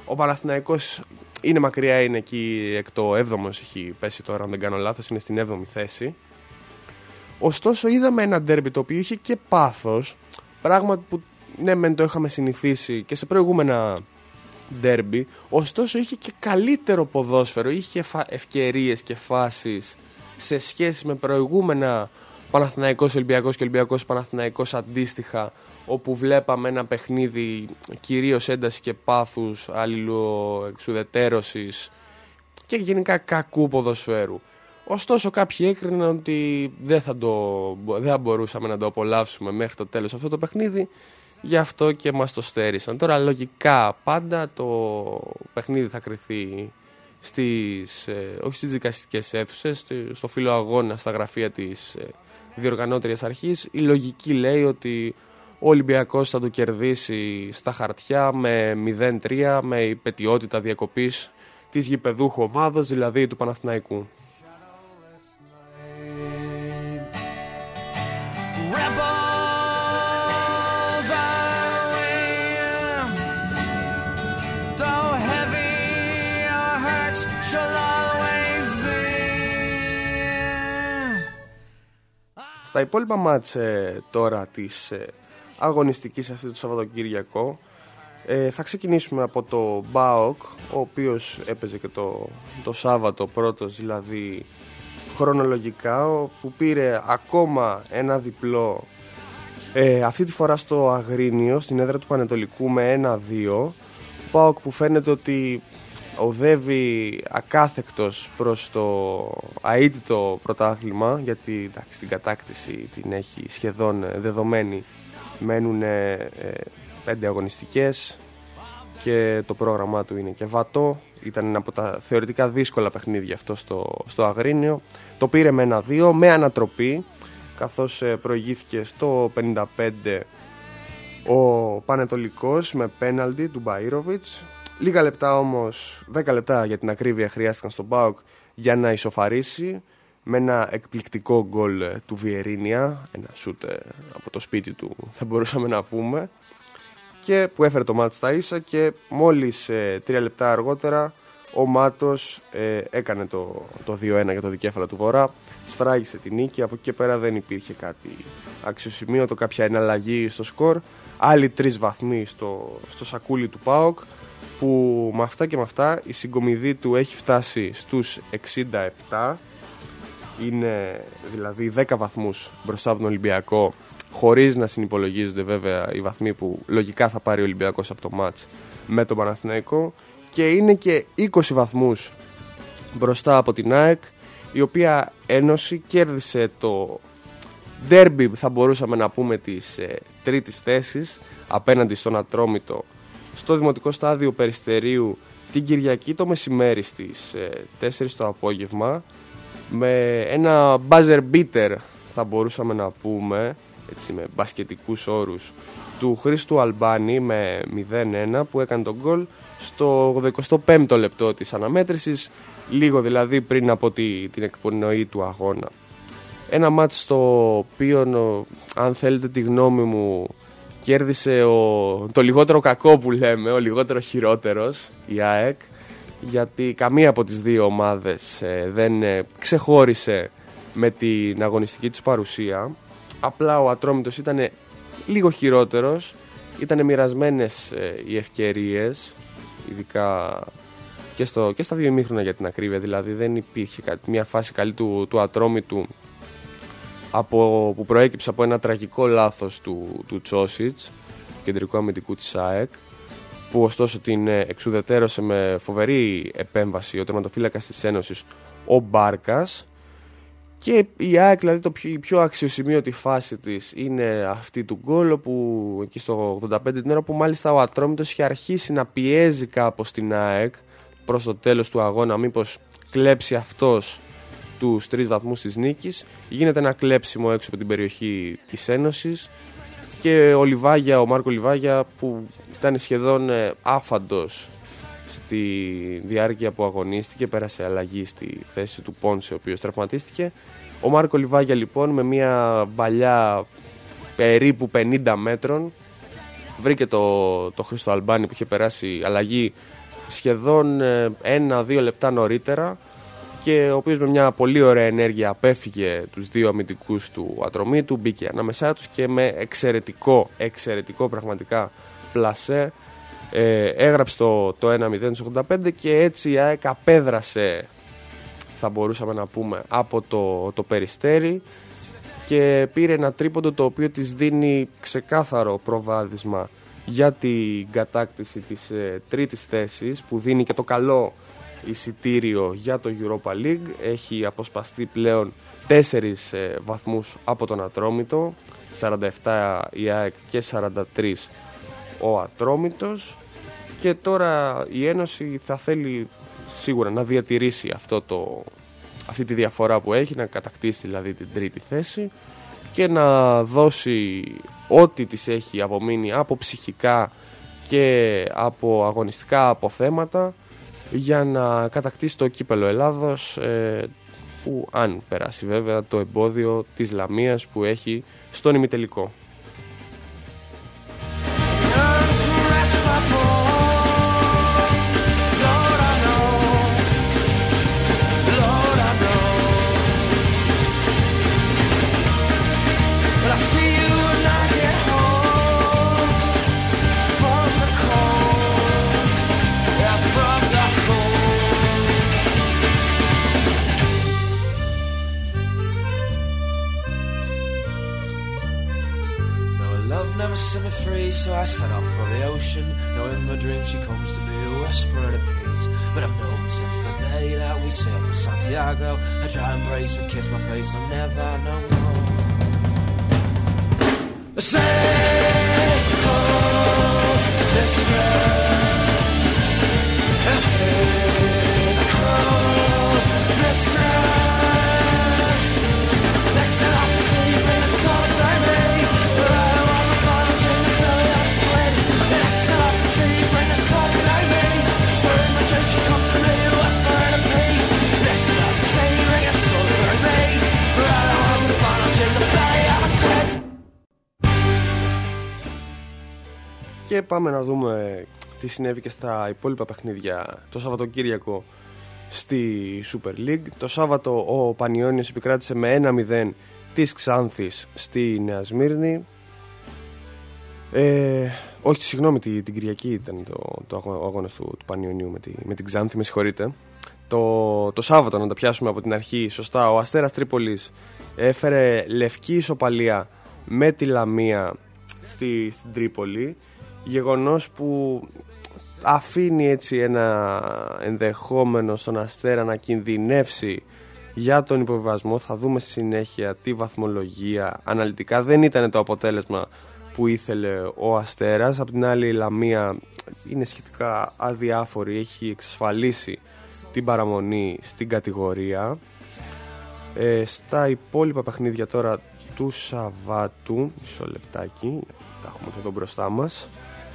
Ο Παναθηναϊκός είναι μακριά, είναι εκεί εκ το έβδομος έχει πέσει τώρα, αν δεν κάνω λάθος, είναι στην έβδομη θέση. Ωστόσο είδαμε ένα ντέρμπι το οποίο είχε και πάθος, πράγμα που ναι μεν το είχαμε συνηθίσει και σε προηγούμενα ντέρμπι, ωστόσο είχε και καλύτερο ποδόσφαιρο, είχε ευκαιρίες και φάσεις σε σχέση με προηγούμενα Παναθηναϊκός Ολυμπιακός και Ολυμπιακός Παναθηναϊκός αντίστοιχα, όπου βλέπαμε ένα παιχνίδι κυρίως ένταση και πάθους, αλληλοεξουδετέρωσης και γενικά κακού ποδοσφαίρου. Ωστόσο κάποιοι έκριναν ότι δεν θα, το, δεν θα μπορούσαμε να το απολαύσουμε μέχρι το τέλος αυτό το παιχνίδι, γι' αυτό και μας το στέρισαν. Τώρα λογικά πάντα το παιχνίδι θα κριθεί στις, ε, όχι στις δικαστικές αίθουσες, στο φύλλο αγώνα, στα γραφεία της ε, διοργανώτριας αρχής. Η λογική λέει ότι ο Ολυμπιακός θα το κερδίσει στα χαρτιά με μηδέν τρία, με υπετιότητα διακοπής της γηπεδούχου ομάδος, δηλαδή του Παναθηναϊκού. Στα υπόλοιπα μάτς ε, τώρα της ε, αγωνιστικής αυτή το Σαββατοκύριακο, ε, θα ξεκινήσουμε από το ΜΠΑΟΚ, ο οποίος έπαιζε και το, το Σάββατο πρώτος, δηλαδή χρονολογικά, που πήρε ακόμα ένα διπλό, ε, αυτή τη φορά στο Αγρίνιο, στην έδρα του Πανετολικού, με ένα δύο. ΠΑΟΚ που φαίνεται ότι οδεύει ακάθεκτος προς το αίτητο πρωτάθλημα, γιατί εντάξει, την κατάκτηση την έχει σχεδόν δεδομένη. Μένουν ε, πέντε αγωνιστικές και το πρόγραμμά του είναι και βατό. Ήταν ένα από τα θεωρητικά δύσκολα παιχνίδια αυτό στο, στο Αγρίνιο. Το πήρε με ένα δύο, με ανατροπή, καθώς ε, προηγήθηκε στο πενήντα πέντε ο Πανετολικός με πέναλτι του Μπαΐροβιτς. Λίγα λεπτά όμως, δέκα λεπτά για την ακρίβεια, χρειάστηκαν στον ΠΑΟΚ για να ισοφαρίσει με ένα εκπληκτικό γκολ του Βιερίνια, ένα σούτ από το σπίτι του θα μπορούσαμε να πούμε, και που έφερε το μάτς στα ίσα, και μόλις ε, τρία λεπτά αργότερα ο Μάτος ε, έκανε το, το δύο ένα για το δικέφαλο του Βορρά, σφράγισε την νίκη. Από εκεί και πέρα δεν υπήρχε κάτι αξιοσημείωτο, κάποια εναλλαγή στο σκορ. Άλλοι τρεις βαθμοί στο, στο σακούλι του ΠΑΟΚ, που με αυτά και με αυτά η συγκομιδή του έχει φτάσει στους εξήντα επτά. Είναι δηλαδή δέκα βαθμούς μπροστά από τον Ολυμπιακό, χωρίς να συνυπολογίζονται βέβαια οι βαθμοί που λογικά θα πάρει ο Ολυμπιακός από το μάτς με τον Παναθηναϊκό, και είναι και είκοσι βαθμούς μπροστά από την ΑΕΚ, η οποία ένωση κέρδισε το ντέρμπι, θα μπορούσαμε να πούμε, της ε, τρίτης θέσης απέναντι στον Ατρόμητο στο Δημοτικό Στάδιο Περιστερίου την Κυριακή το μεσημέρι στις ε, τέσσερις το απόγευμα, με ένα buzzer beater, θα μπορούσαμε να πούμε, έτσι με μπασκετικούς όρους, του Χρήστου Αλμπάνη με μηδέν ένα, που έκανε τον γκολ στο ογδοηκοστό πέμπτο λεπτό της αναμέτρησης, λίγο δηλαδή πριν από τη, την εκπνοή του αγώνα. Ένα μάτς στο οποίο, αν θέλετε τη γνώμη μου, κέρδισε ο, το λιγότερο κακό που λέμε, ο λιγότερο χειρότερος, η ΑΕΚ, γιατί καμία από τις δύο ομάδες ε, δεν ε, ξεχώρισε με την αγωνιστική της παρουσία. Απλά ο Ατρόμητος ήταν λίγο χειρότερος, ήταν μοιρασμένες ε, οι ευκαιρίες, ειδικά και, στο, και στα δύο ημίχρονα για την ακρίβεια, δηλαδή δεν υπήρχε κάτι, μια φάση καλή του, του Ατρόμητου από, που προέκυψε από ένα τραγικό λάθος του, του Τσόσιτς, κεντρικού αμυντικού της ΑΕΚ, που ωστόσο την εξουδετέρωσε με φοβερή επέμβαση ο τερματοφύλακας της Ένωσης, ο Μπάρκας. Και η ΑΕΚ, δηλαδή το πιο, η πιο αξιοσημείωτη φάση της είναι αυτή του γκολ, που εκεί στο ογδόντα πέντε, την ώρα που μάλιστα ο Ατρόμητος είχε αρχίσει να πιέζει κάπως την ΑΕΚ προς το τέλος του αγώνα, μήπως κλέψει αυτός τους τρεις βαθμούς της νίκης. Γίνεται ένα κλέψιμο έξω από την περιοχή της Ένωσης και ο Λιβάγια, ο Μάρκο Λιβάγια, που ήταν σχεδόν άφαντος στη διάρκεια που αγωνίστηκε, πέρασε αλλαγή στη θέση του Πόνσε, ο οποίος τραυματίστηκε. Ο Μάρκο Λιβάγια λοιπόν με μια μπαλιά περίπου πενήντα μέτρων βρήκε το, το Χρήστο Αλμπάνη, που είχε περάσει αλλαγή σχεδόν ένα-δύο λεπτά νωρίτερα, και ο οποίος με μια πολύ ωραία ενέργεια απέφυγε τους δύο αμυντικούς του Ατρομήτου, μπήκε ανάμεσά τους και με εξαιρετικό, εξαιρετικό πραγματικά πλασέ ε, έγραψε το, το ένα μηδέν στους ογδόντα πέντε, και έτσι η ΑΕΚ απέδρασε, θα μπορούσαμε να πούμε, από το, το Περιστέρι και πήρε ένα τρίποντο το οποίο της δίνει ξεκάθαρο προβάδισμα για την κατάκτηση της ε, τρίτης θέσης, που δίνει και το καλό εισιτήριο για το Europa League. Έχει αποσπαστεί πλέον τέσσερις ε, βαθμούς από τον Ατρόμητο, σαράντα επτά η ΑΕΚ και σαράντα τρία ο Ατρόμητος, και τώρα η Ένωση θα θέλει σίγουρα να διατηρήσει αυτό το, αυτή τη διαφορά που έχει, να κατακτήσει δηλαδή την τρίτη θέση και να δώσει ό,τι της έχει απομείνει από ψυχικά και από αγωνιστικά αποθέματα για να κατακτήσει το κύπελλο Ελλάδος, ε, που αν περάσει βέβαια το εμπόδιο της Λαμίας που έχει στον ημιτελικό. Set me free, so I set off for the ocean. Now in my dream she comes to me, a whisper of peace. But I've known since the day that we sailed for Santiago. A dry embrace would kiss my face, I'll never know more. Safe home, mistress. Safe home, mistress. Next time I see you in a song like me. Και πάμε να δούμε τι συνέβη και στα υπόλοιπα παιχνίδια το Σαββατοκύριακο στη Super League. Το Σάββατο ο Πανιώνιος επικράτησε με ένα μηδέν της Ξάνθης στη Νέα Σμύρνη. Ε, όχι, συγγνώμη, την, την Κυριακή ήταν το, το αγώνας του, του Πανιωνίου με, τη, με την Ξάνθη, με συγχωρείτε. Το, το Σάββατο, να τα πιάσουμε από την αρχή σωστά, ο Αστέρας Τρίπολης έφερε λευκή ισοπαλία με τη Λαμία στη, στην Τρίπολη, γεγονός που αφήνει έτσι ένα ενδεχόμενο στον Αστέρα να κινδυνεύσει για τον υποβιβασμό. Θα δούμε στη συνέχεια τη βαθμολογία. Αναλυτικά δεν ήταν το αποτέλεσμα που ήθελε ο Αστέρας. Απ' την άλλη η Λαμία είναι σχετικά αδιάφορη, έχει εξασφαλίσει την παραμονή στην κατηγορία. Ε, στα υπόλοιπα παιχνίδια τώρα του Σαββάτου, μισό λεπτάκι, τα έχουμε εδώ μπροστά μας.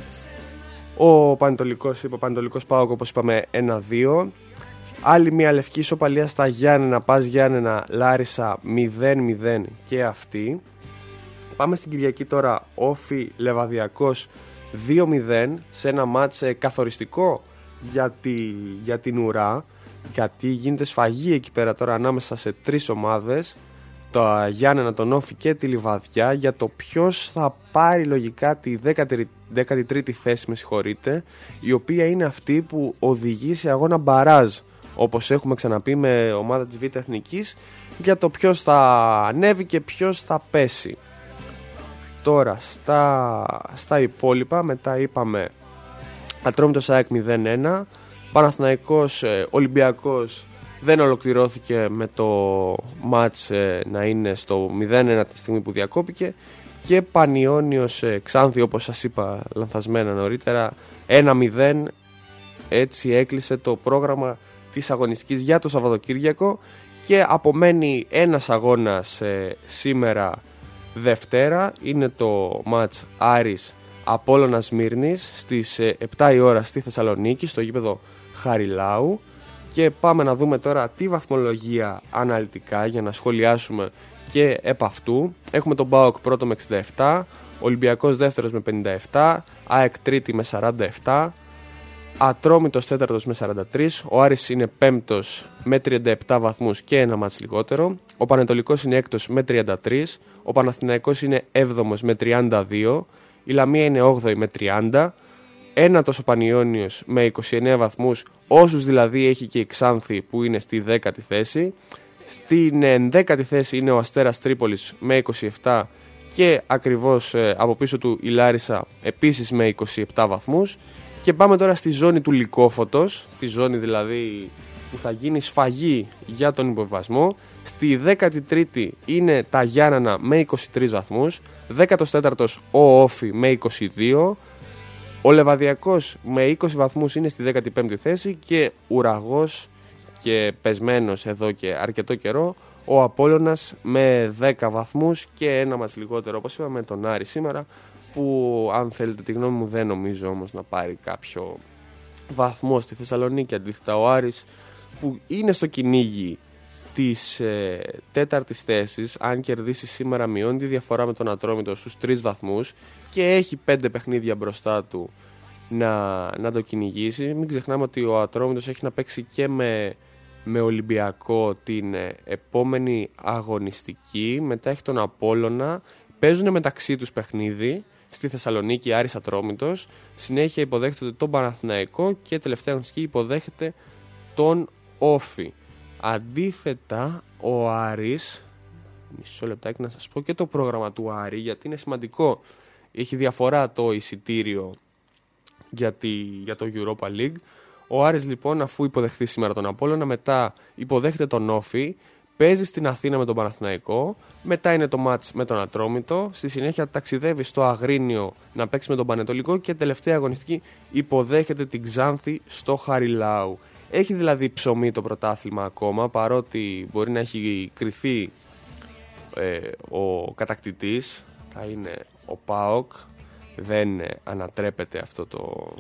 Ο Πανετολικός, είπε, ο Πανετολικός ΠΑΟΚ, όπως είπαμε, ένα δύο. Άλλη μια λευκή ισοπαλία στα Γιάννενα, Πας Γιάννενα Λάρισα μηδέν μηδέν και αυτή. Πάμε στην Κυριακή τώρα, Όφι Λεβαδιακός δύο μηδέν, σε ένα μάτς καθοριστικό για, τη, για την ουρά, γιατί γίνεται σφαγή εκεί πέρα τώρα ανάμεσα σε τρεις ομάδες, το Γιάννενα, τον Όφι και τη Λιβαδιά, για το ποιος θα πάρει λογικά τη δέκατη τρίτη θέση, με συγχωρείτε, η οποία είναι αυτή που οδηγεί σε αγώνα μπαράζ, όπως έχουμε ξαναπεί με ομάδα της Β' Εθνικής, για το ποιος θα ανέβει και ποιος θα πέσει. Τώρα στα, στα υπόλοιπα, μετά είπαμε Ατρόμητος ΑΕΚ μηδέν ένα, Παναθηναϊκός ε, Ολυμπιακός δεν ολοκληρώθηκε με το μάτς ε, να είναι στο μηδέν ένα τη στιγμή που διακόπηκε, και Πανιώνιος ε, Ξάνθη, όπως σας είπα λανθασμένα νωρίτερα, ένα μηδέν. Έτσι έκλεισε το πρόγραμμα της αγωνιστικής για το Σαββατοκύριακο, και απομένει ένας αγώνας ε, σήμερα Δευτέρα. Είναι το μάτς Άρης Απόλλωνας Σμύρνης στις ε, επτά η ώρα στη Θεσσαλονίκη, στο γήπεδο Χαριλάου. Και πάμε να δούμε τώρα τη βαθμολογία αναλυτικά για να σχολιάσουμε και επ' αυτού. Έχουμε τον ΠΑΟΚ πρώτο με εξήντα επτά, Ολυμπιακός δεύτερος με πενήντα επτά, ΑΕΚ τρίτη με σαράντα επτά, Ατρόμητος τέταρτος με σαράντα τρία. Ο Άρης είναι πέμπτος με τριάντα επτά βαθμούς και ένα μάτς λιγότερο. Ο Πανετολικός είναι έκτος με τριάντα τρία. Ο Παναθηναϊκός είναι έβδομος με τριάντα δύο. Η Λαμία είναι όγδοη με τριάντα. Ένατος ο Πανιώνιος με είκοσι εννέα βαθμούς, όσους δηλαδή έχει και η Ξάνθη που είναι στη δέκατη θέση. Στην ενδέκατη θέση είναι ο Αστέρας Τρίπολης με είκοσι επτά και ακριβώς ε, από πίσω του η Λάρισα επίσης με είκοσι επτά βαθμούς. Και πάμε τώρα στη ζώνη του Λυκόφωτος, τη ζώνη δηλαδή που θα γίνει σφαγή για τον υποβιβασμό. Στη δέκατη τρίτη είναι τα Γιάννανα με είκοσι τρεις βαθμούς, δέκατος τέταρτος ο Όφι με είκοσι δύο, ο Λεβαδιακός με είκοσι βαθμούς είναι στη δέκατη πέμπτη θέση και ουραγός και πεσμένος εδώ και αρκετό καιρό ο Απόλλωνας με δέκα βαθμούς και ένα μας λιγότερο, όπως είπαμε, τον Άρη σήμερα, που αν θέλετε τη γνώμη μου δεν νομίζω όμως να πάρει κάποιο βαθμό στη Θεσσαλονίκη. Αντίθετα ο Άρης που είναι στο κυνήγι της ε, τέταρτης θέσης, αν κερδίσει σήμερα μειώνει τη διαφορά με τον Ατρόμητο στους τρεις βαθμούς και έχει πέντε παιχνίδια μπροστά του να, να το κυνηγήσει. Μην ξεχνάμε ότι ο Ατρόμητος έχει να παίξει και με, με Ολυμπιακό την ε, επόμενη αγωνιστική, μετά έχει τον Απόλλωνα, παίζουν μεταξύ τους παιχνίδι στη Θεσσαλονίκη, Άρης Ατρόμητος, συνέχεια υποδέχεται τον Παναθηναϊκό και τελευταία αγωνιστική υποδέχεται τον Όφι. Αντίθετα ο Άρης, μισό λεπτάκι να σας πω και το πρόγραμμα του Άρη, γιατί είναι σημαντικό, έχει διαφορά το εισιτήριο για, τη, για το Europa League. Ο Άρης λοιπόν, αφού υποδεχθεί σήμερα τον Απόλλωνα, μετά υποδέχεται τον Όφι, παίζει στην Αθήνα με τον Παναθηναϊκό, μετά είναι το μάτς με τον Ατρόμητο, στη συνέχεια ταξιδεύει στο Αγρίνιο να παίξει με τον Πανετολικό και τελευταία αγωνιστική υποδέχεται την Ξάνθη στο Χαριλάου. Έχει δηλαδή ψωμί το πρωτάθλημα ακόμα, παρότι μπορεί να έχει κριθεί ε, ο κατακτητής, θα είναι ο ΠΑΟΚ, δεν ε, ανατρέπεται αυτό το,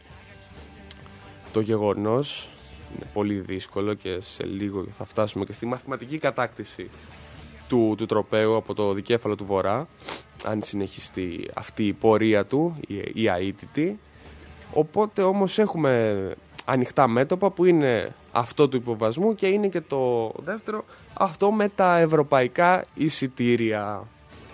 το γεγονός. Είναι πολύ δύσκολο και σε λίγο θα φτάσουμε και στη μαθηματική κατάκτηση του, του τροπαίου από το δικέφαλο του Βορρά, αν συνεχιστεί αυτή η πορεία του, η, η αίτητη. Οπότε όμως έχουμε ανοιχτά μέτωπα που είναι αυτό του υποβασμού και είναι και το δεύτερο, αυτό με τα ευρωπαϊκά εισιτήρια.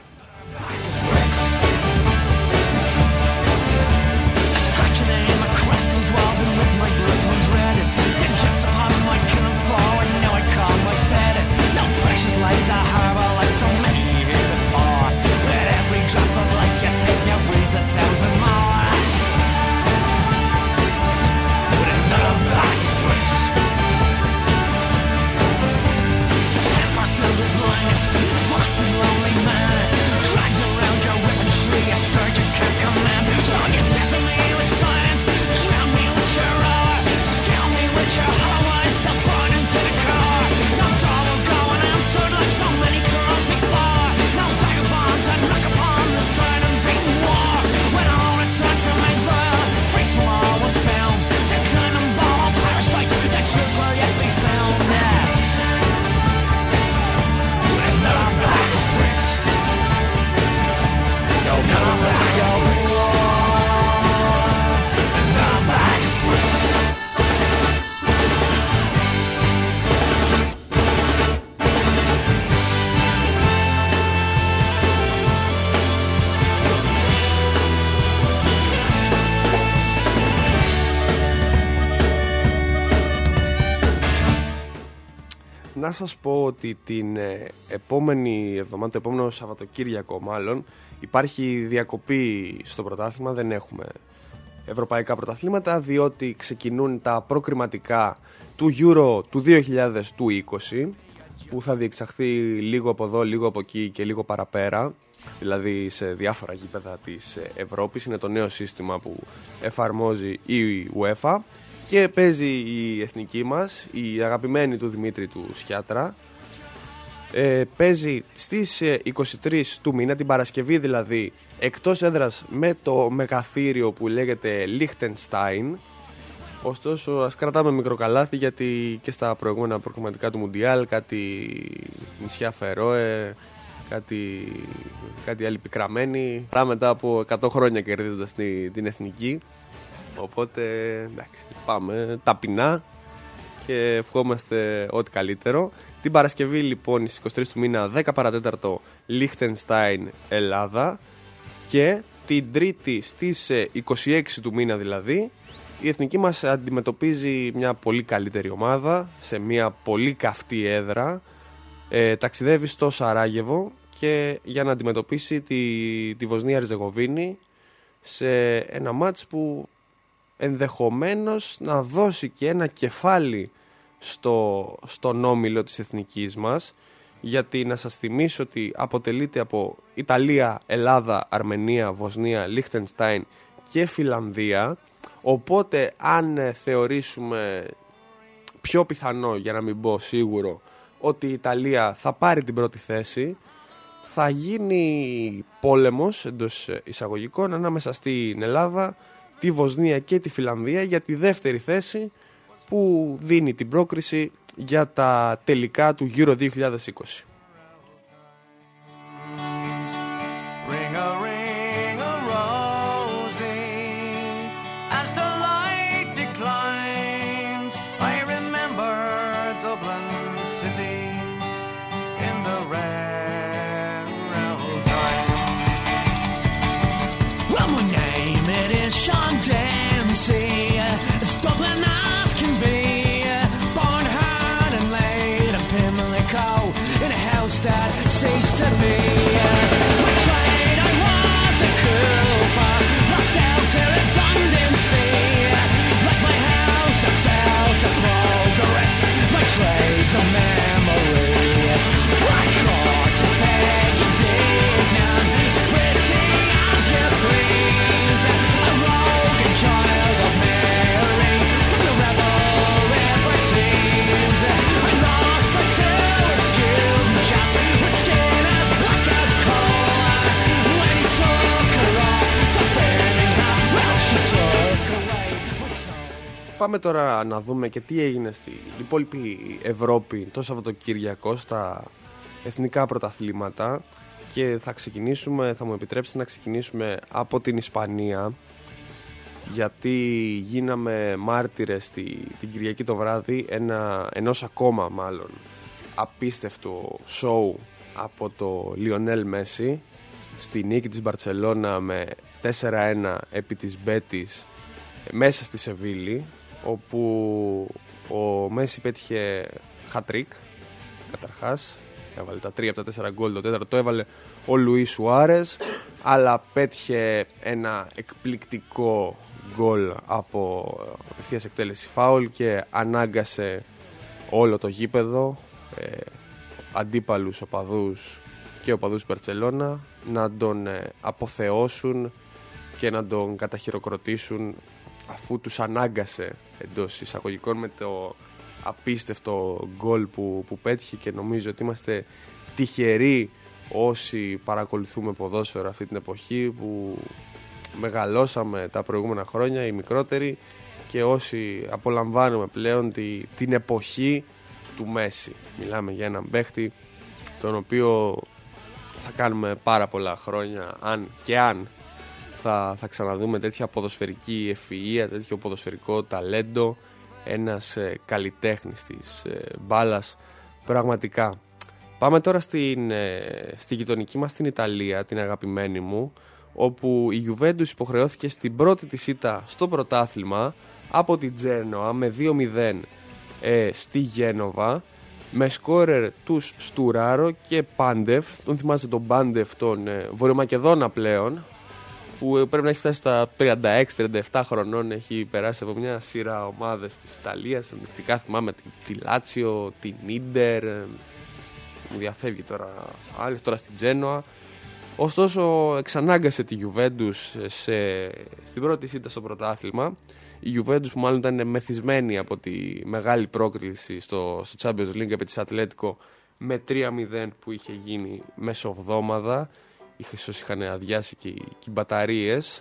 Να σας πω ότι την επόμενη εβδομάδα, το επόμενο Σαββατοκύριακο μάλλον, υπάρχει διακοπή στο πρωτάθλημα, δεν έχουμε ευρωπαϊκά πρωταθλήματα, διότι ξεκινούν τα προκριματικά του Euro του δύο χιλιάδες είκοσι, που θα διεξαχθεί λίγο από εδώ, λίγο από εκεί και λίγο παραπέρα, δηλαδή σε διάφορα γήπεδα της Ευρώπης. Είναι το νέο σύστημα που εφαρμόζει η UEFA. Και παίζει η εθνική μας, η αγαπημένη του Δημήτρη του Σιάτρα. Ε, παίζει στις είκοσι τρεις του μήνα, την Παρασκευή δηλαδή, εκτός έδρας με το μεγαθύριο που λέγεται Λίχτενστάιν. Ωστόσο, ας κρατάμε μικρό καλάθι, γιατί και στα προηγούμενα προκριματικά του Μουντιάλ κάτι νησιά Φερόε κάτι, κάτι άλλη πικραμένη. Παρά μετά από εκατό χρόνια κερδίζοντας την, την εθνική. Οπότε εντάξει, πάμε ταπεινά και ευχόμαστε ό,τι καλύτερο. Την Παρασκευή λοιπόν στις είκοσι τρεις του μήνα δέκα παρατέταρτο Λίχτενστάιν Ελλάδα. Και την Τρίτη στις είκοσι έξι του μήνα δηλαδή η εθνική μας αντιμετωπίζει μια πολύ καλύτερη ομάδα σε μια πολύ καυτή έδρα. ε, Ταξιδεύει στο Σαράγεβο και για να αντιμετωπίσει τη, τη Βοσνία Ριζεγοβίνη σε ένα μάτς που ενδεχομένως να δώσει και ένα κεφάλι στο, στον όμιλο της εθνικής μας. Γιατί να σας θυμίσω ότι αποτελείται από Ιταλία, Ελλάδα, Αρμενία, Βοσνία, Λίχτενστάιν και Φιλανδία. Οπότε αν θεωρήσουμε πιο πιθανό, για να μην πω σίγουρο, ότι η Ιταλία θα πάρει την πρώτη θέση, θα γίνει πόλεμος εντός εισαγωγικών ανάμεσα στην Ελλάδα, τη Βοσνία και τη Φιλανδία για τη δεύτερη θέση που δίνει την πρόκριση για τα τελικά του Euro δύο χιλιάδες είκοσι. That ceased to be. We tried, I was a Cooper, lost out to redundancy. Like my house, I fell to progress. My trade's a memory. I caught to peg indignant, as pretty as you please. A rogue and child of Mary, from the rebel liberties. I lost her to a student chap with skin as black as coal. When he took her off to Birmingham, well, she took away my soul. Πάμε τώρα να δούμε και τι έγινε στην υπόλοιπη Ευρώπη το Σαββατοκύριακο στα εθνικά πρωταθλήματα. Και θα ξεκινήσουμε, θα μου επιτρέψετε να ξεκινήσουμε από την Ισπανία, γιατί γίναμε μάρτυρες τη, την Κυριακή το βράδυ ένα, ενός ακόμα μάλλον απίστευτο σοου από το Λιονέλ Μέση στη νίκη της Μπαρτσελώνα με τέσσερα ένα επί της Μπέτις μέσα στη Σεβίλη, όπου ο Μέση πέτυχε hat-trick καταρχάς. Έβαλε τα τρία από τα τέσσερα γκολ, το τέταρτο το έβαλε ο Λουίς Σουάρες, αλλά πέτυχε ένα εκπληκτικό γκολ από ευθείας εκτέλεση φάουλ και ανάγκασε όλο το γήπεδο, ε, αντίπαλους οπαδούς και οπαδούς Μπαρτσελώνα να τον ε, αποθεώσουν και να τον καταχειροκροτήσουν, αφού τους ανάγκασε εντός εισαγωγικών με το απίστευτο γκολ που, που πέτυχε. Και νομίζω ότι είμαστε τυχεροί όσοι παρακολουθούμε ποδόσφαιρο αυτή την εποχή, που μεγαλώσαμε τα προηγούμενα χρόνια οι μικρότεροι, και όσοι απολαμβάνουμε πλέον τη, την εποχή του Μέση. Μιλάμε για έναν παίχτη τον οποίο θα κάνουμε πάρα πολλά χρόνια, αν και αν θα, θα ξαναδούμε τέτοια ποδοσφαιρική ευφυΐα, τέτοιο ποδοσφαιρικό ταλέντο, ένας ε, καλλιτέχνης της ε, μπάλας πραγματικά. Πάμε τώρα στην, ε, στη γειτονική μας την Ιταλία, την αγαπημένη μου, όπου η Juventus υποχρεώθηκε στην πρώτη της ήττα στο πρωτάθλημα από την Τζένοα με δύο μηδέν ε, στη Γένοβα, με σκόρερ τους Στουράρο και Πάντεφ. Τον θυμάστε τον Πάντεφ, τον ε, Βορειομακεδόνα πλέον, που πρέπει να έχει φτάσει στα τριάντα έξι τριάντα επτά χρονών, έχει περάσει από μια σειρά ομάδες της Ιταλίας. Ενδεικτικά θυμάμαι τη, τη Λάτσιο, την Ίντερ, μου διαφεύγει τώρα άλλες, τώρα στην Τζένοα. Ωστόσο εξανάγκασε τη Juventus σε, στην πρώτη ήττα στο πρωτάθλημα. Η Juventus που μάλλον ήταν μεθυσμένη από τη μεγάλη πρόκριση στο, στο Champions League επί της Ατλέτικο με τρία μηδέν που είχε γίνει μεσοβδόμαδα. Ίσως είχαν αδειάσει και οι, και οι μπαταρίες,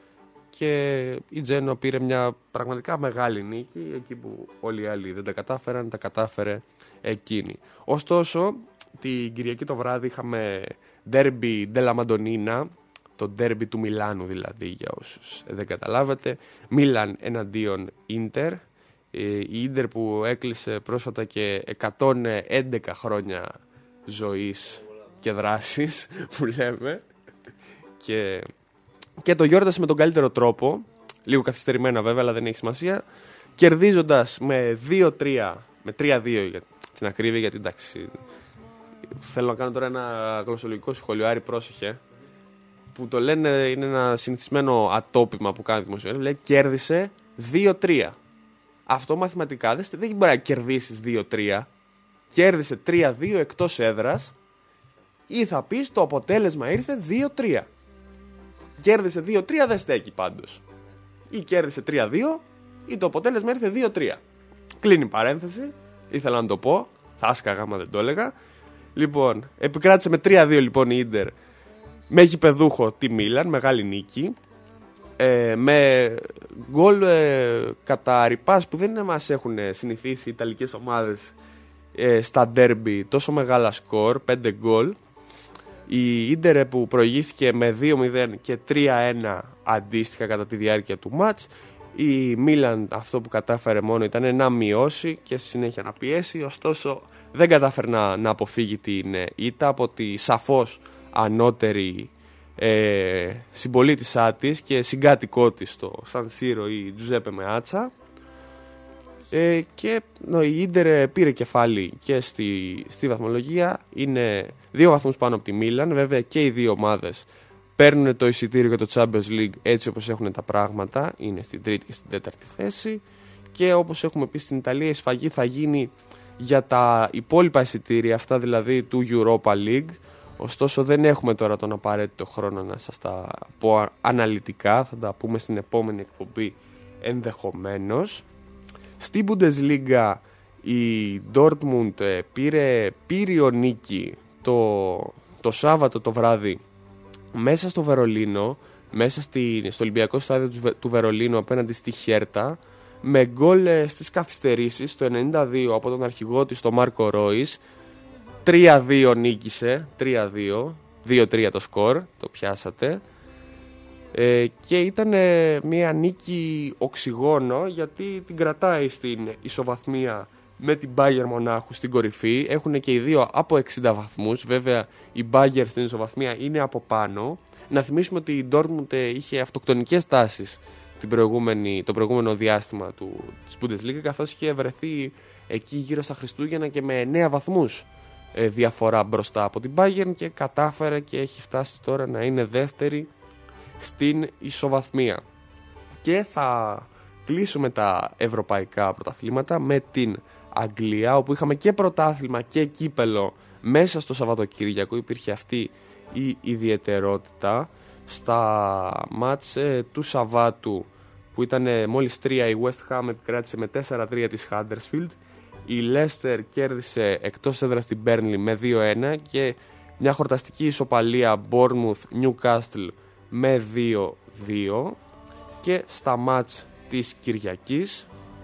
και η Τζένοα πήρε μια πραγματικά μεγάλη νίκη εκεί που όλοι οι άλλοι δεν τα κατάφεραν, τα κατάφερε εκείνη. Ωστόσο την Κυριακή το βράδυ είχαμε Derby della Madonnina, το derby του Μιλάνου δηλαδή, για όσους δεν καταλάβετε. Μίλαν εναντίον Ίντερ. Η Ίντερ που έκλεισε πρόσφατα και εκατόν έντεκα χρόνια ζωής και δράσης που λέμε, και, και το γιόρτασε με τον καλύτερο τρόπο, λίγο καθυστερημένα βέβαια, αλλά δεν έχει σημασία, κερδίζοντας με δύο τρία, με τρία δύο για την ακρίβεια, γιατί εντάξει, θέλω να κάνω τώρα ένα γλωσσολογικό σχόλιο, Άρη πρόσεχε, που το λένε, είναι ένα συνηθισμένο ατόπιμα που κάνει δημοσιογράφος, λέει κέρδισε δύο τρία. Αυτό μαθηματικά δεν, δεν μπορεί να κερδίσεις δύο τρία. Κέρδισε τρία δύο εκτός έδρας, ή θα πεις το αποτέλεσμα ήρθε δύο τρία. Κέρδισε δύο τρία δεν στέκει πάντως. Ή κέρδισε τρία δύο ή το αποτέλεσμα ήρθε δύο τρία. Κλείνει παρένθεση, ήθελα να το πω, θα άσκαγα άμα δεν το έλεγα. Λοιπόν, επικράτησε με τρία δύο λοιπόν η Ίντερ, με γηπεδούχο τη Μίλαν, μεγάλη νίκη. Ε, με γκολ ε, κατά ρηπάς που δεν μας έχουν συνηθίσει οι ιταλικές ομάδες ε, στα ντέρμπι, τόσο μεγάλα σκορ, πέντε γκολ. Η Ίντερ που προηγήθηκε με δύο μηδέν και τρία ένα αντίστοιχα κατά τη διάρκεια του μάτς. Η Μίλαν αυτό που κατάφερε μόνο ήταν να μειώσει και στη συνέχεια να πιέσει, ωστόσο δεν κατάφερε να, να αποφύγει την ήττα από τη σαφώς ανώτερη Ε, συμπολίτησά της και συγκάτοικό της στο Σαν Σύρο, η Τζουζέπε Μεάτσα, ε, και νο, η Ίντερ πήρε κεφάλι και στη, στη βαθμολογία, είναι δύο βαθμούς πάνω από τη Μίλαν. Βέβαια και οι δύο ομάδες παίρνουν το εισιτήριο για το Champions League έτσι όπως έχουν τα πράγματα, είναι στην τρίτη και στην τέταρτη θέση, και όπως έχουμε πει στην Ιταλία η σφαγή θα γίνει για τα υπόλοιπα εισιτήρια, αυτά δηλαδή του Europa League. Ωστόσο δεν έχουμε τώρα τον απαραίτητο χρόνο να σας τα πω αναλυτικά, θα τα πούμε στην επόμενη εκπομπή ενδεχομένως. Στην Bundesliga η Dortmund πήρε πύριο νίκη το, το Σάββατο το βράδυ μέσα στο Βερολίνο, μέσα στη, στο Ολυμπιακό στάδιο του, του Βερολίνου απέναντι στη Χέρτα, με γκολ στις καθυστερήσεις στο ενενήντα δύο από τον αρχηγό της, τον Μάρκο Ρόις. τρία δύο νίκησε, τρία δύο, δύο τρία το σκορ, το πιάσατε. Ε, και ήταν ε, μια νίκη οξυγόνο, γιατί την κρατάει στην ισοβαθμία με την Bayern Μονάχου στην κορυφή. Έχουν και οι δύο από εξήντα βαθμούς, βέβαια η Bayern στην ισοβαθμία είναι από πάνω. Να θυμίσουμε ότι η Dortmund είχε αυτοκτονικές τάσεις την προηγούμενη, το προηγούμενο διάστημα του, της Bundesliga, καθώς είχε βρεθεί εκεί γύρω στα Χριστούγεννα και με εννέα βαθμούς διαφορά μπροστά από την Bayern, και κατάφερε και έχει φτάσει τώρα να είναι δεύτερη στην ισοβαθμία. Και θα κλείσουμε τα ευρωπαϊκά πρωταθλήματα με την Αγγλία, όπου είχαμε και πρωτάθλημα και κύπελο μέσα στο Σαββατοκύριακο. Υπήρχε αυτή η ιδιαιτερότητα στα μάτς ε, του Σαββάτου, που ήταν μόλις τρία. Η West Ham επικράτησε με τέσσερα τρία της Huddersfield. Η Leicester κέρδισε εκτός έδρας την Burnley με δύο ένα, και μια χορταστική ισοπαλία Bournemouth Newcastle με δύο δύο. Και στα μάτς της Κυριακής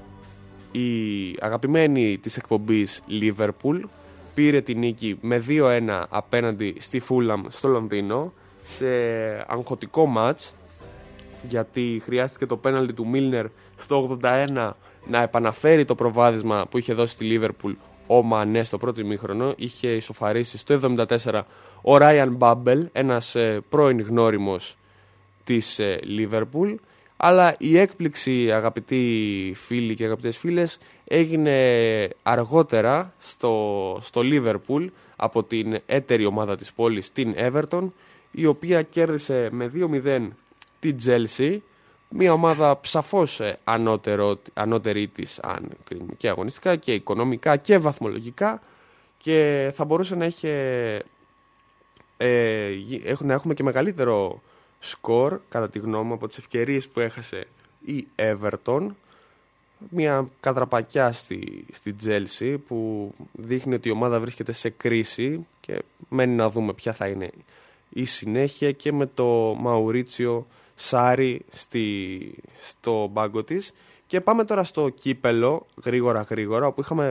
η αγαπημένη της εκπομπής Liverpool πήρε την νίκη με δύο ένα απέναντι στη Fulham στο Λονδίνο, σε αγχωτικό μάτς, γιατί χρειάστηκε το πέναλτι του Milner στο ογδόντα ένα να επαναφέρει το προβάδισμα που είχε δώσει στη Liverpool ο Μανέ στο πρώτο ημίχρονο. Είχε ισοφαρίσει στο εβδομήντα τέσσερα ο Ryan Babel, ένας ε, πρώην γνώριμος της ε, Liverpool. Αλλά η έκπληξη, αγαπητοί φίλοι και αγαπητές φίλες, έγινε αργότερα στο, στο Liverpool από την έτερη ομάδα της πόλης, την Everton, η οποία κέρδισε με δύο μηδέν την Chelsea, μια ομάδα σαφώς ανώτερο, ανώτερη της, αν και αγωνιστικά και οικονομικά και βαθμολογικά, και θα μπορούσε να, είχε, ε, να έχουμε και μεγαλύτερο σκορ κατά τη γνώμη μου από τις ευκαιρίες που έχασε η Everton. Μια κατραπακιά στη, στη Chelsea που δείχνει ότι η ομάδα βρίσκεται σε κρίση, και μένει να δούμε ποια θα είναι η συνέχεια, και με το Μαουρίτσιο Σάρι στη, στο μπάγκο της. Και πάμε τώρα στο κύπελο γρήγορα γρήγορα, όπου είχαμε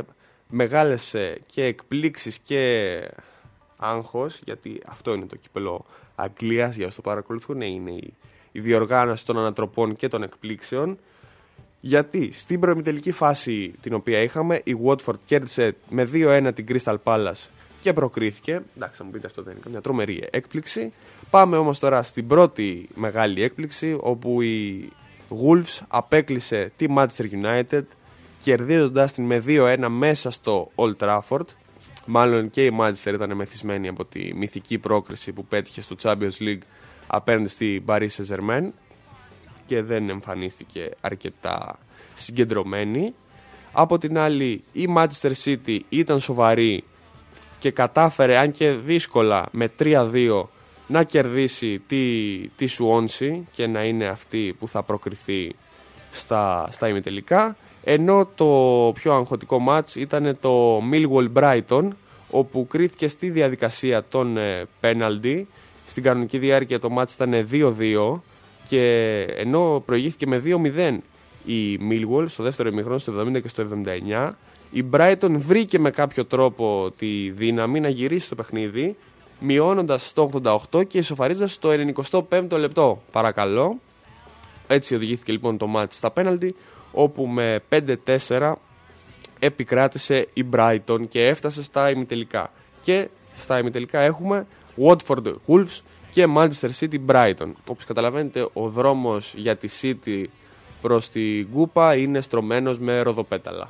μεγάλες και εκπλήξεις και άγχος, γιατί αυτό είναι το κύπελο Αγγλίας, για όσοι το παρακολουθούν, είναι η, η διοργάνωση των ανατροπών και των εκπλήξεων. Γιατί στην προημιτελική φάση την οποία είχαμε, η Watford κέρδισε με δύο ένα την Crystal Palace και προκρίθηκε. Εντάξει, θα μου πείτε, αυτό δεν είναι καμιά τρομερή έκπληξη. Πάμε όμως τώρα στην πρώτη μεγάλη έκπληξη, όπου η Wolves απέκλεισε τη Manchester United, κερδίζοντας την με δύο ένα μέσα στο Old Trafford. Μάλλον και η Manchester ήταν μεθυσμένη από τη μυθική πρόκριση που πέτυχε στο Champions League απέναντι στη Paris Saint-Germain και δεν εμφανίστηκε αρκετά συγκεντρωμένη. Από την άλλη, η Manchester City ήταν σοβαρή και κατάφερε, αν και δύσκολα, με τρία δύο να κερδίσει τη, τη Swansea και να είναι αυτή που θα προκριθεί στα, στα ημιτελικά. Ενώ το πιο αγχωτικό μάτς ήταν το Millwall Brighton, όπου κρίθηκε στη διαδικασία των πέναλτι. Στην κανονική διάρκεια το μάτς ήταν δύο δύο και ενώ προηγήθηκε με δύο μηδέν η Millwall στο δεύτερο ημίχρονο, στο εβδομήντα και στο εβδομήντα εννιά, η Brighton βρήκε με κάποιο τρόπο τη δύναμη να γυρίσει το παιχνίδι, μειώνοντας στο ογδόντα οκτώ και ισοφαρίζοντας στο ενενηκοστό πέμπτο λεπτό. Παρακαλώ. Έτσι οδηγήθηκε λοιπόν το μάτς στα πέναλτι, όπου με πέντε τέσσερα επικράτησε η Brighton και έφτασε στα ημιτελικά. Και στα ημιτελικά έχουμε Watford Wolves και Manchester City Brighton. Όπως καταλαβαίνετε, ο δρόμος για τη City προς την Κούπα είναι στρωμένος με ροδοπέταλα.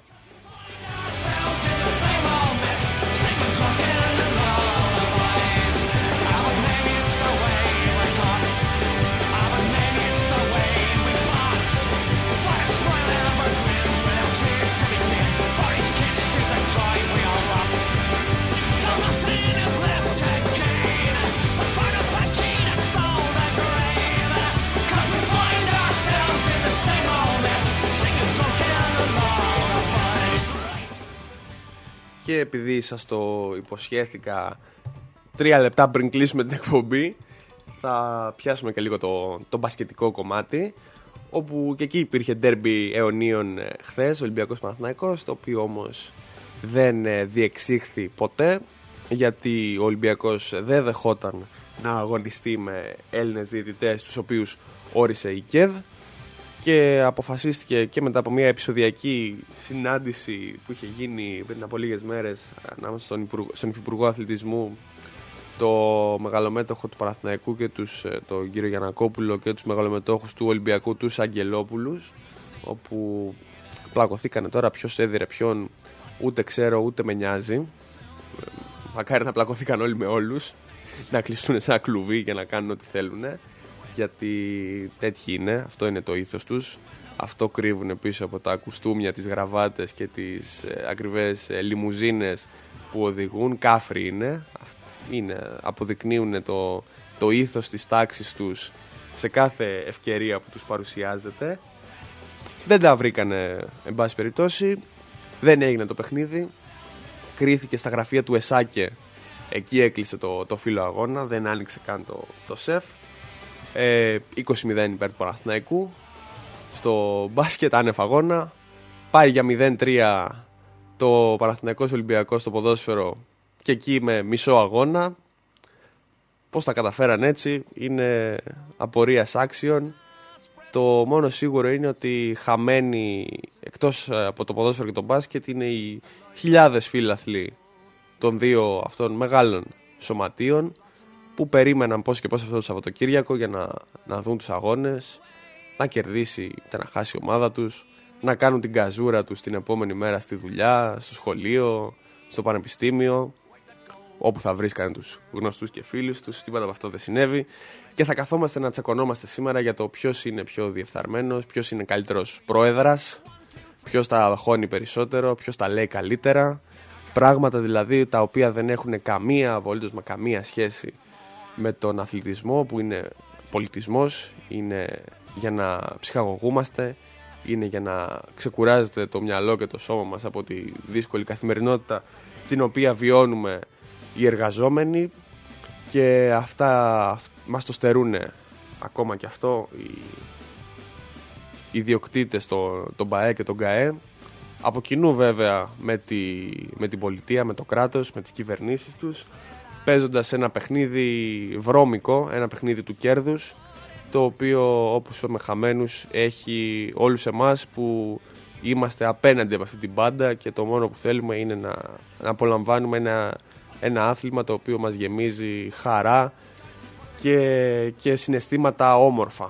Και επειδή σας το υποσχέθηκα τρία λεπτά πριν κλείσουμε την εκπομπή, θα πιάσουμε και λίγο το, το μπασκετικό κομμάτι, όπου και εκεί υπήρχε ντέρμπι αιωνίων χθες, Ολυμπιακός Παναθηναϊκός, το οποίο όμως δεν διεξήχθη ποτέ, γιατί ο Ολυμπιακός δεν δεχόταν να αγωνιστεί με Έλληνες διαιτητές, τους οποίους όρισε η ΚΕΔ, και αποφασίστηκε και μετά από μια επεισοδιακή συνάντηση που είχε γίνει πριν από λίγες μέρες ανάμεσα στον, υπουργό, στον Υφυπουργό Αθλητισμού, το μεγαλομέτωχο του Παναθηναϊκού και τους, τον κύριο Γιαννακόπουλο, και τους μεγαλομετώχους του Ολυμπιακού, τους Αγγελόπουλους, όπου πλακωθήκανε τώρα ποιος έδιρε ποιον, ούτε ξέρω ούτε με νοιάζει. Μακάρι να πλακωθήκαν όλοι με όλους, να κλειστούν σε ένα κλουβί και να κάνουν ό,τι θέλουν, γιατί τέτοιοι είναι, αυτό είναι το ήθος τους, αυτό κρύβουν πίσω από τα κουστούμια, τις γραβάτες και τις ε, ακριβές ε, λιμουζίνες που οδηγούν. Κάφροι είναι, είναι αποδεικνύουν το, το ήθος της τάξης τους σε κάθε ευκαιρία που τους παρουσιάζεται. Δεν τα βρήκανε, εν πάση περιπτώσει, δεν έγινε το παιχνίδι, κρίθηκε στα γραφεία του Εσάκε, εκεί έκλεισε το, το φύλλο αγώνα, δεν άνοιξε καν το, το σεφ. Ε, είκοσι μηδέν υπέρ του Παναθηναϊκού. Στο μπάσκετ άνευ αγώνα. Πάει για μηδέν τρία το Παναθηναϊκός Ολυμπιακός στο ποδόσφαιρο, και εκεί με μισό αγώνα. Πώς τα καταφέραν έτσι είναι απορίας άξιων. Το μόνο σίγουρο είναι ότι χαμένοι, εκτός από το ποδόσφαιρο και το μπάσκετ, είναι οι χιλιάδες φίλαθλοι των δύο αυτών μεγάλων σωματείων, που περίμεναν πώς και πώς αυτό το Σαββατοκύριακο για να, να δουν τους αγώνες, να κερδίσει είτε να χάσει η ομάδα τους, να κάνουν την καζούρα τους την επόμενη μέρα στη δουλειά, στο σχολείο, στο πανεπιστήμιο, όπου θα βρίσκανε τους γνωστούς και φίλους τους. Τίποτα από αυτό δεν συνέβη, και θα καθόμαστε να τσακωνόμαστε σήμερα για το ποιος είναι πιο διεφθαρμένος, ποιος είναι καλύτερος πρόεδρας, ποιος τα χώνει περισσότερο, ποιος τα λέει καλύτερα. Πράγματα δηλαδή τα οποία δεν έχουν καμία απολύτως μα καμία σχέση με τον αθλητισμό, που είναι πολιτισμός, είναι για να ψυχαγωγούμαστε, είναι για να ξεκουράζεται το μυαλό και το σώμα μας από τη δύσκολη καθημερινότητα την οποία βιώνουμε οι εργαζόμενοι, και αυτά μας το στερούν ακόμα και αυτό οι ιδιοκτήτες, τον το ΜΠΑΕ και τον ΚΑΕ, από κοινού βέβαια με, τη, με την πολιτεία, με το κράτος, με τις κυβερνήσεις τους, παίζοντας ένα παιχνίδι βρώμικο, ένα παιχνίδι του κέρδους, το οποίο όπως είπαμε χαμένους έχει όλους εμάς που είμαστε απέναντι από αυτή την μπάντα και το μόνο που θέλουμε είναι να, να απολαμβάνουμε ένα, ένα άθλημα το οποίο μας γεμίζει χαρά και, και συναισθήματα όμορφα.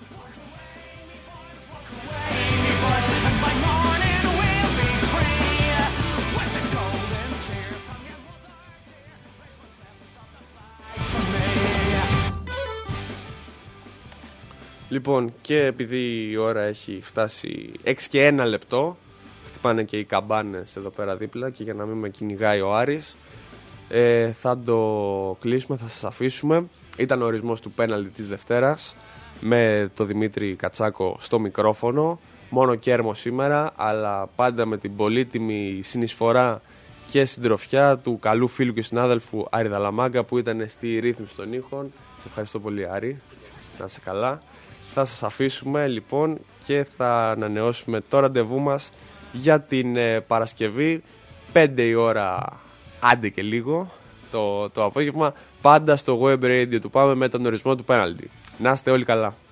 Λοιπόν, και επειδή η ώρα έχει φτάσει έξι και ένα λεπτό, χτυπάνε και οι καμπάνες εδώ πέρα δίπλα και για να μην με κυνηγάει ο Άρης, ε, θα το κλείσουμε, θα σας αφήσουμε. Ήταν ο ορισμός του πέναλτι της Δευτέρας με το Δημήτρη Κατσάκο στο μικρόφωνο. Μόνο κέρμο σήμερα, αλλά πάντα με την πολύτιμη συνεισφορά και συντροφιά του καλού φίλου και συνάδελφου Άρη Δαλαμάγκα που ήταν στη ρύθμιση των ήχων. Σε ευχαριστώ πολύ, Άρη. Να είσαι καλά. Θα σας αφήσουμε λοιπόν και θα ανανεώσουμε το ραντεβού μας για την ε, Παρασκευή πέντε η ώρα, άντε και λίγο το, το απόγευμα, πάντα στο web radio του Πάμε με τον ορισμό του πέναλτι. Να είστε όλοι καλά.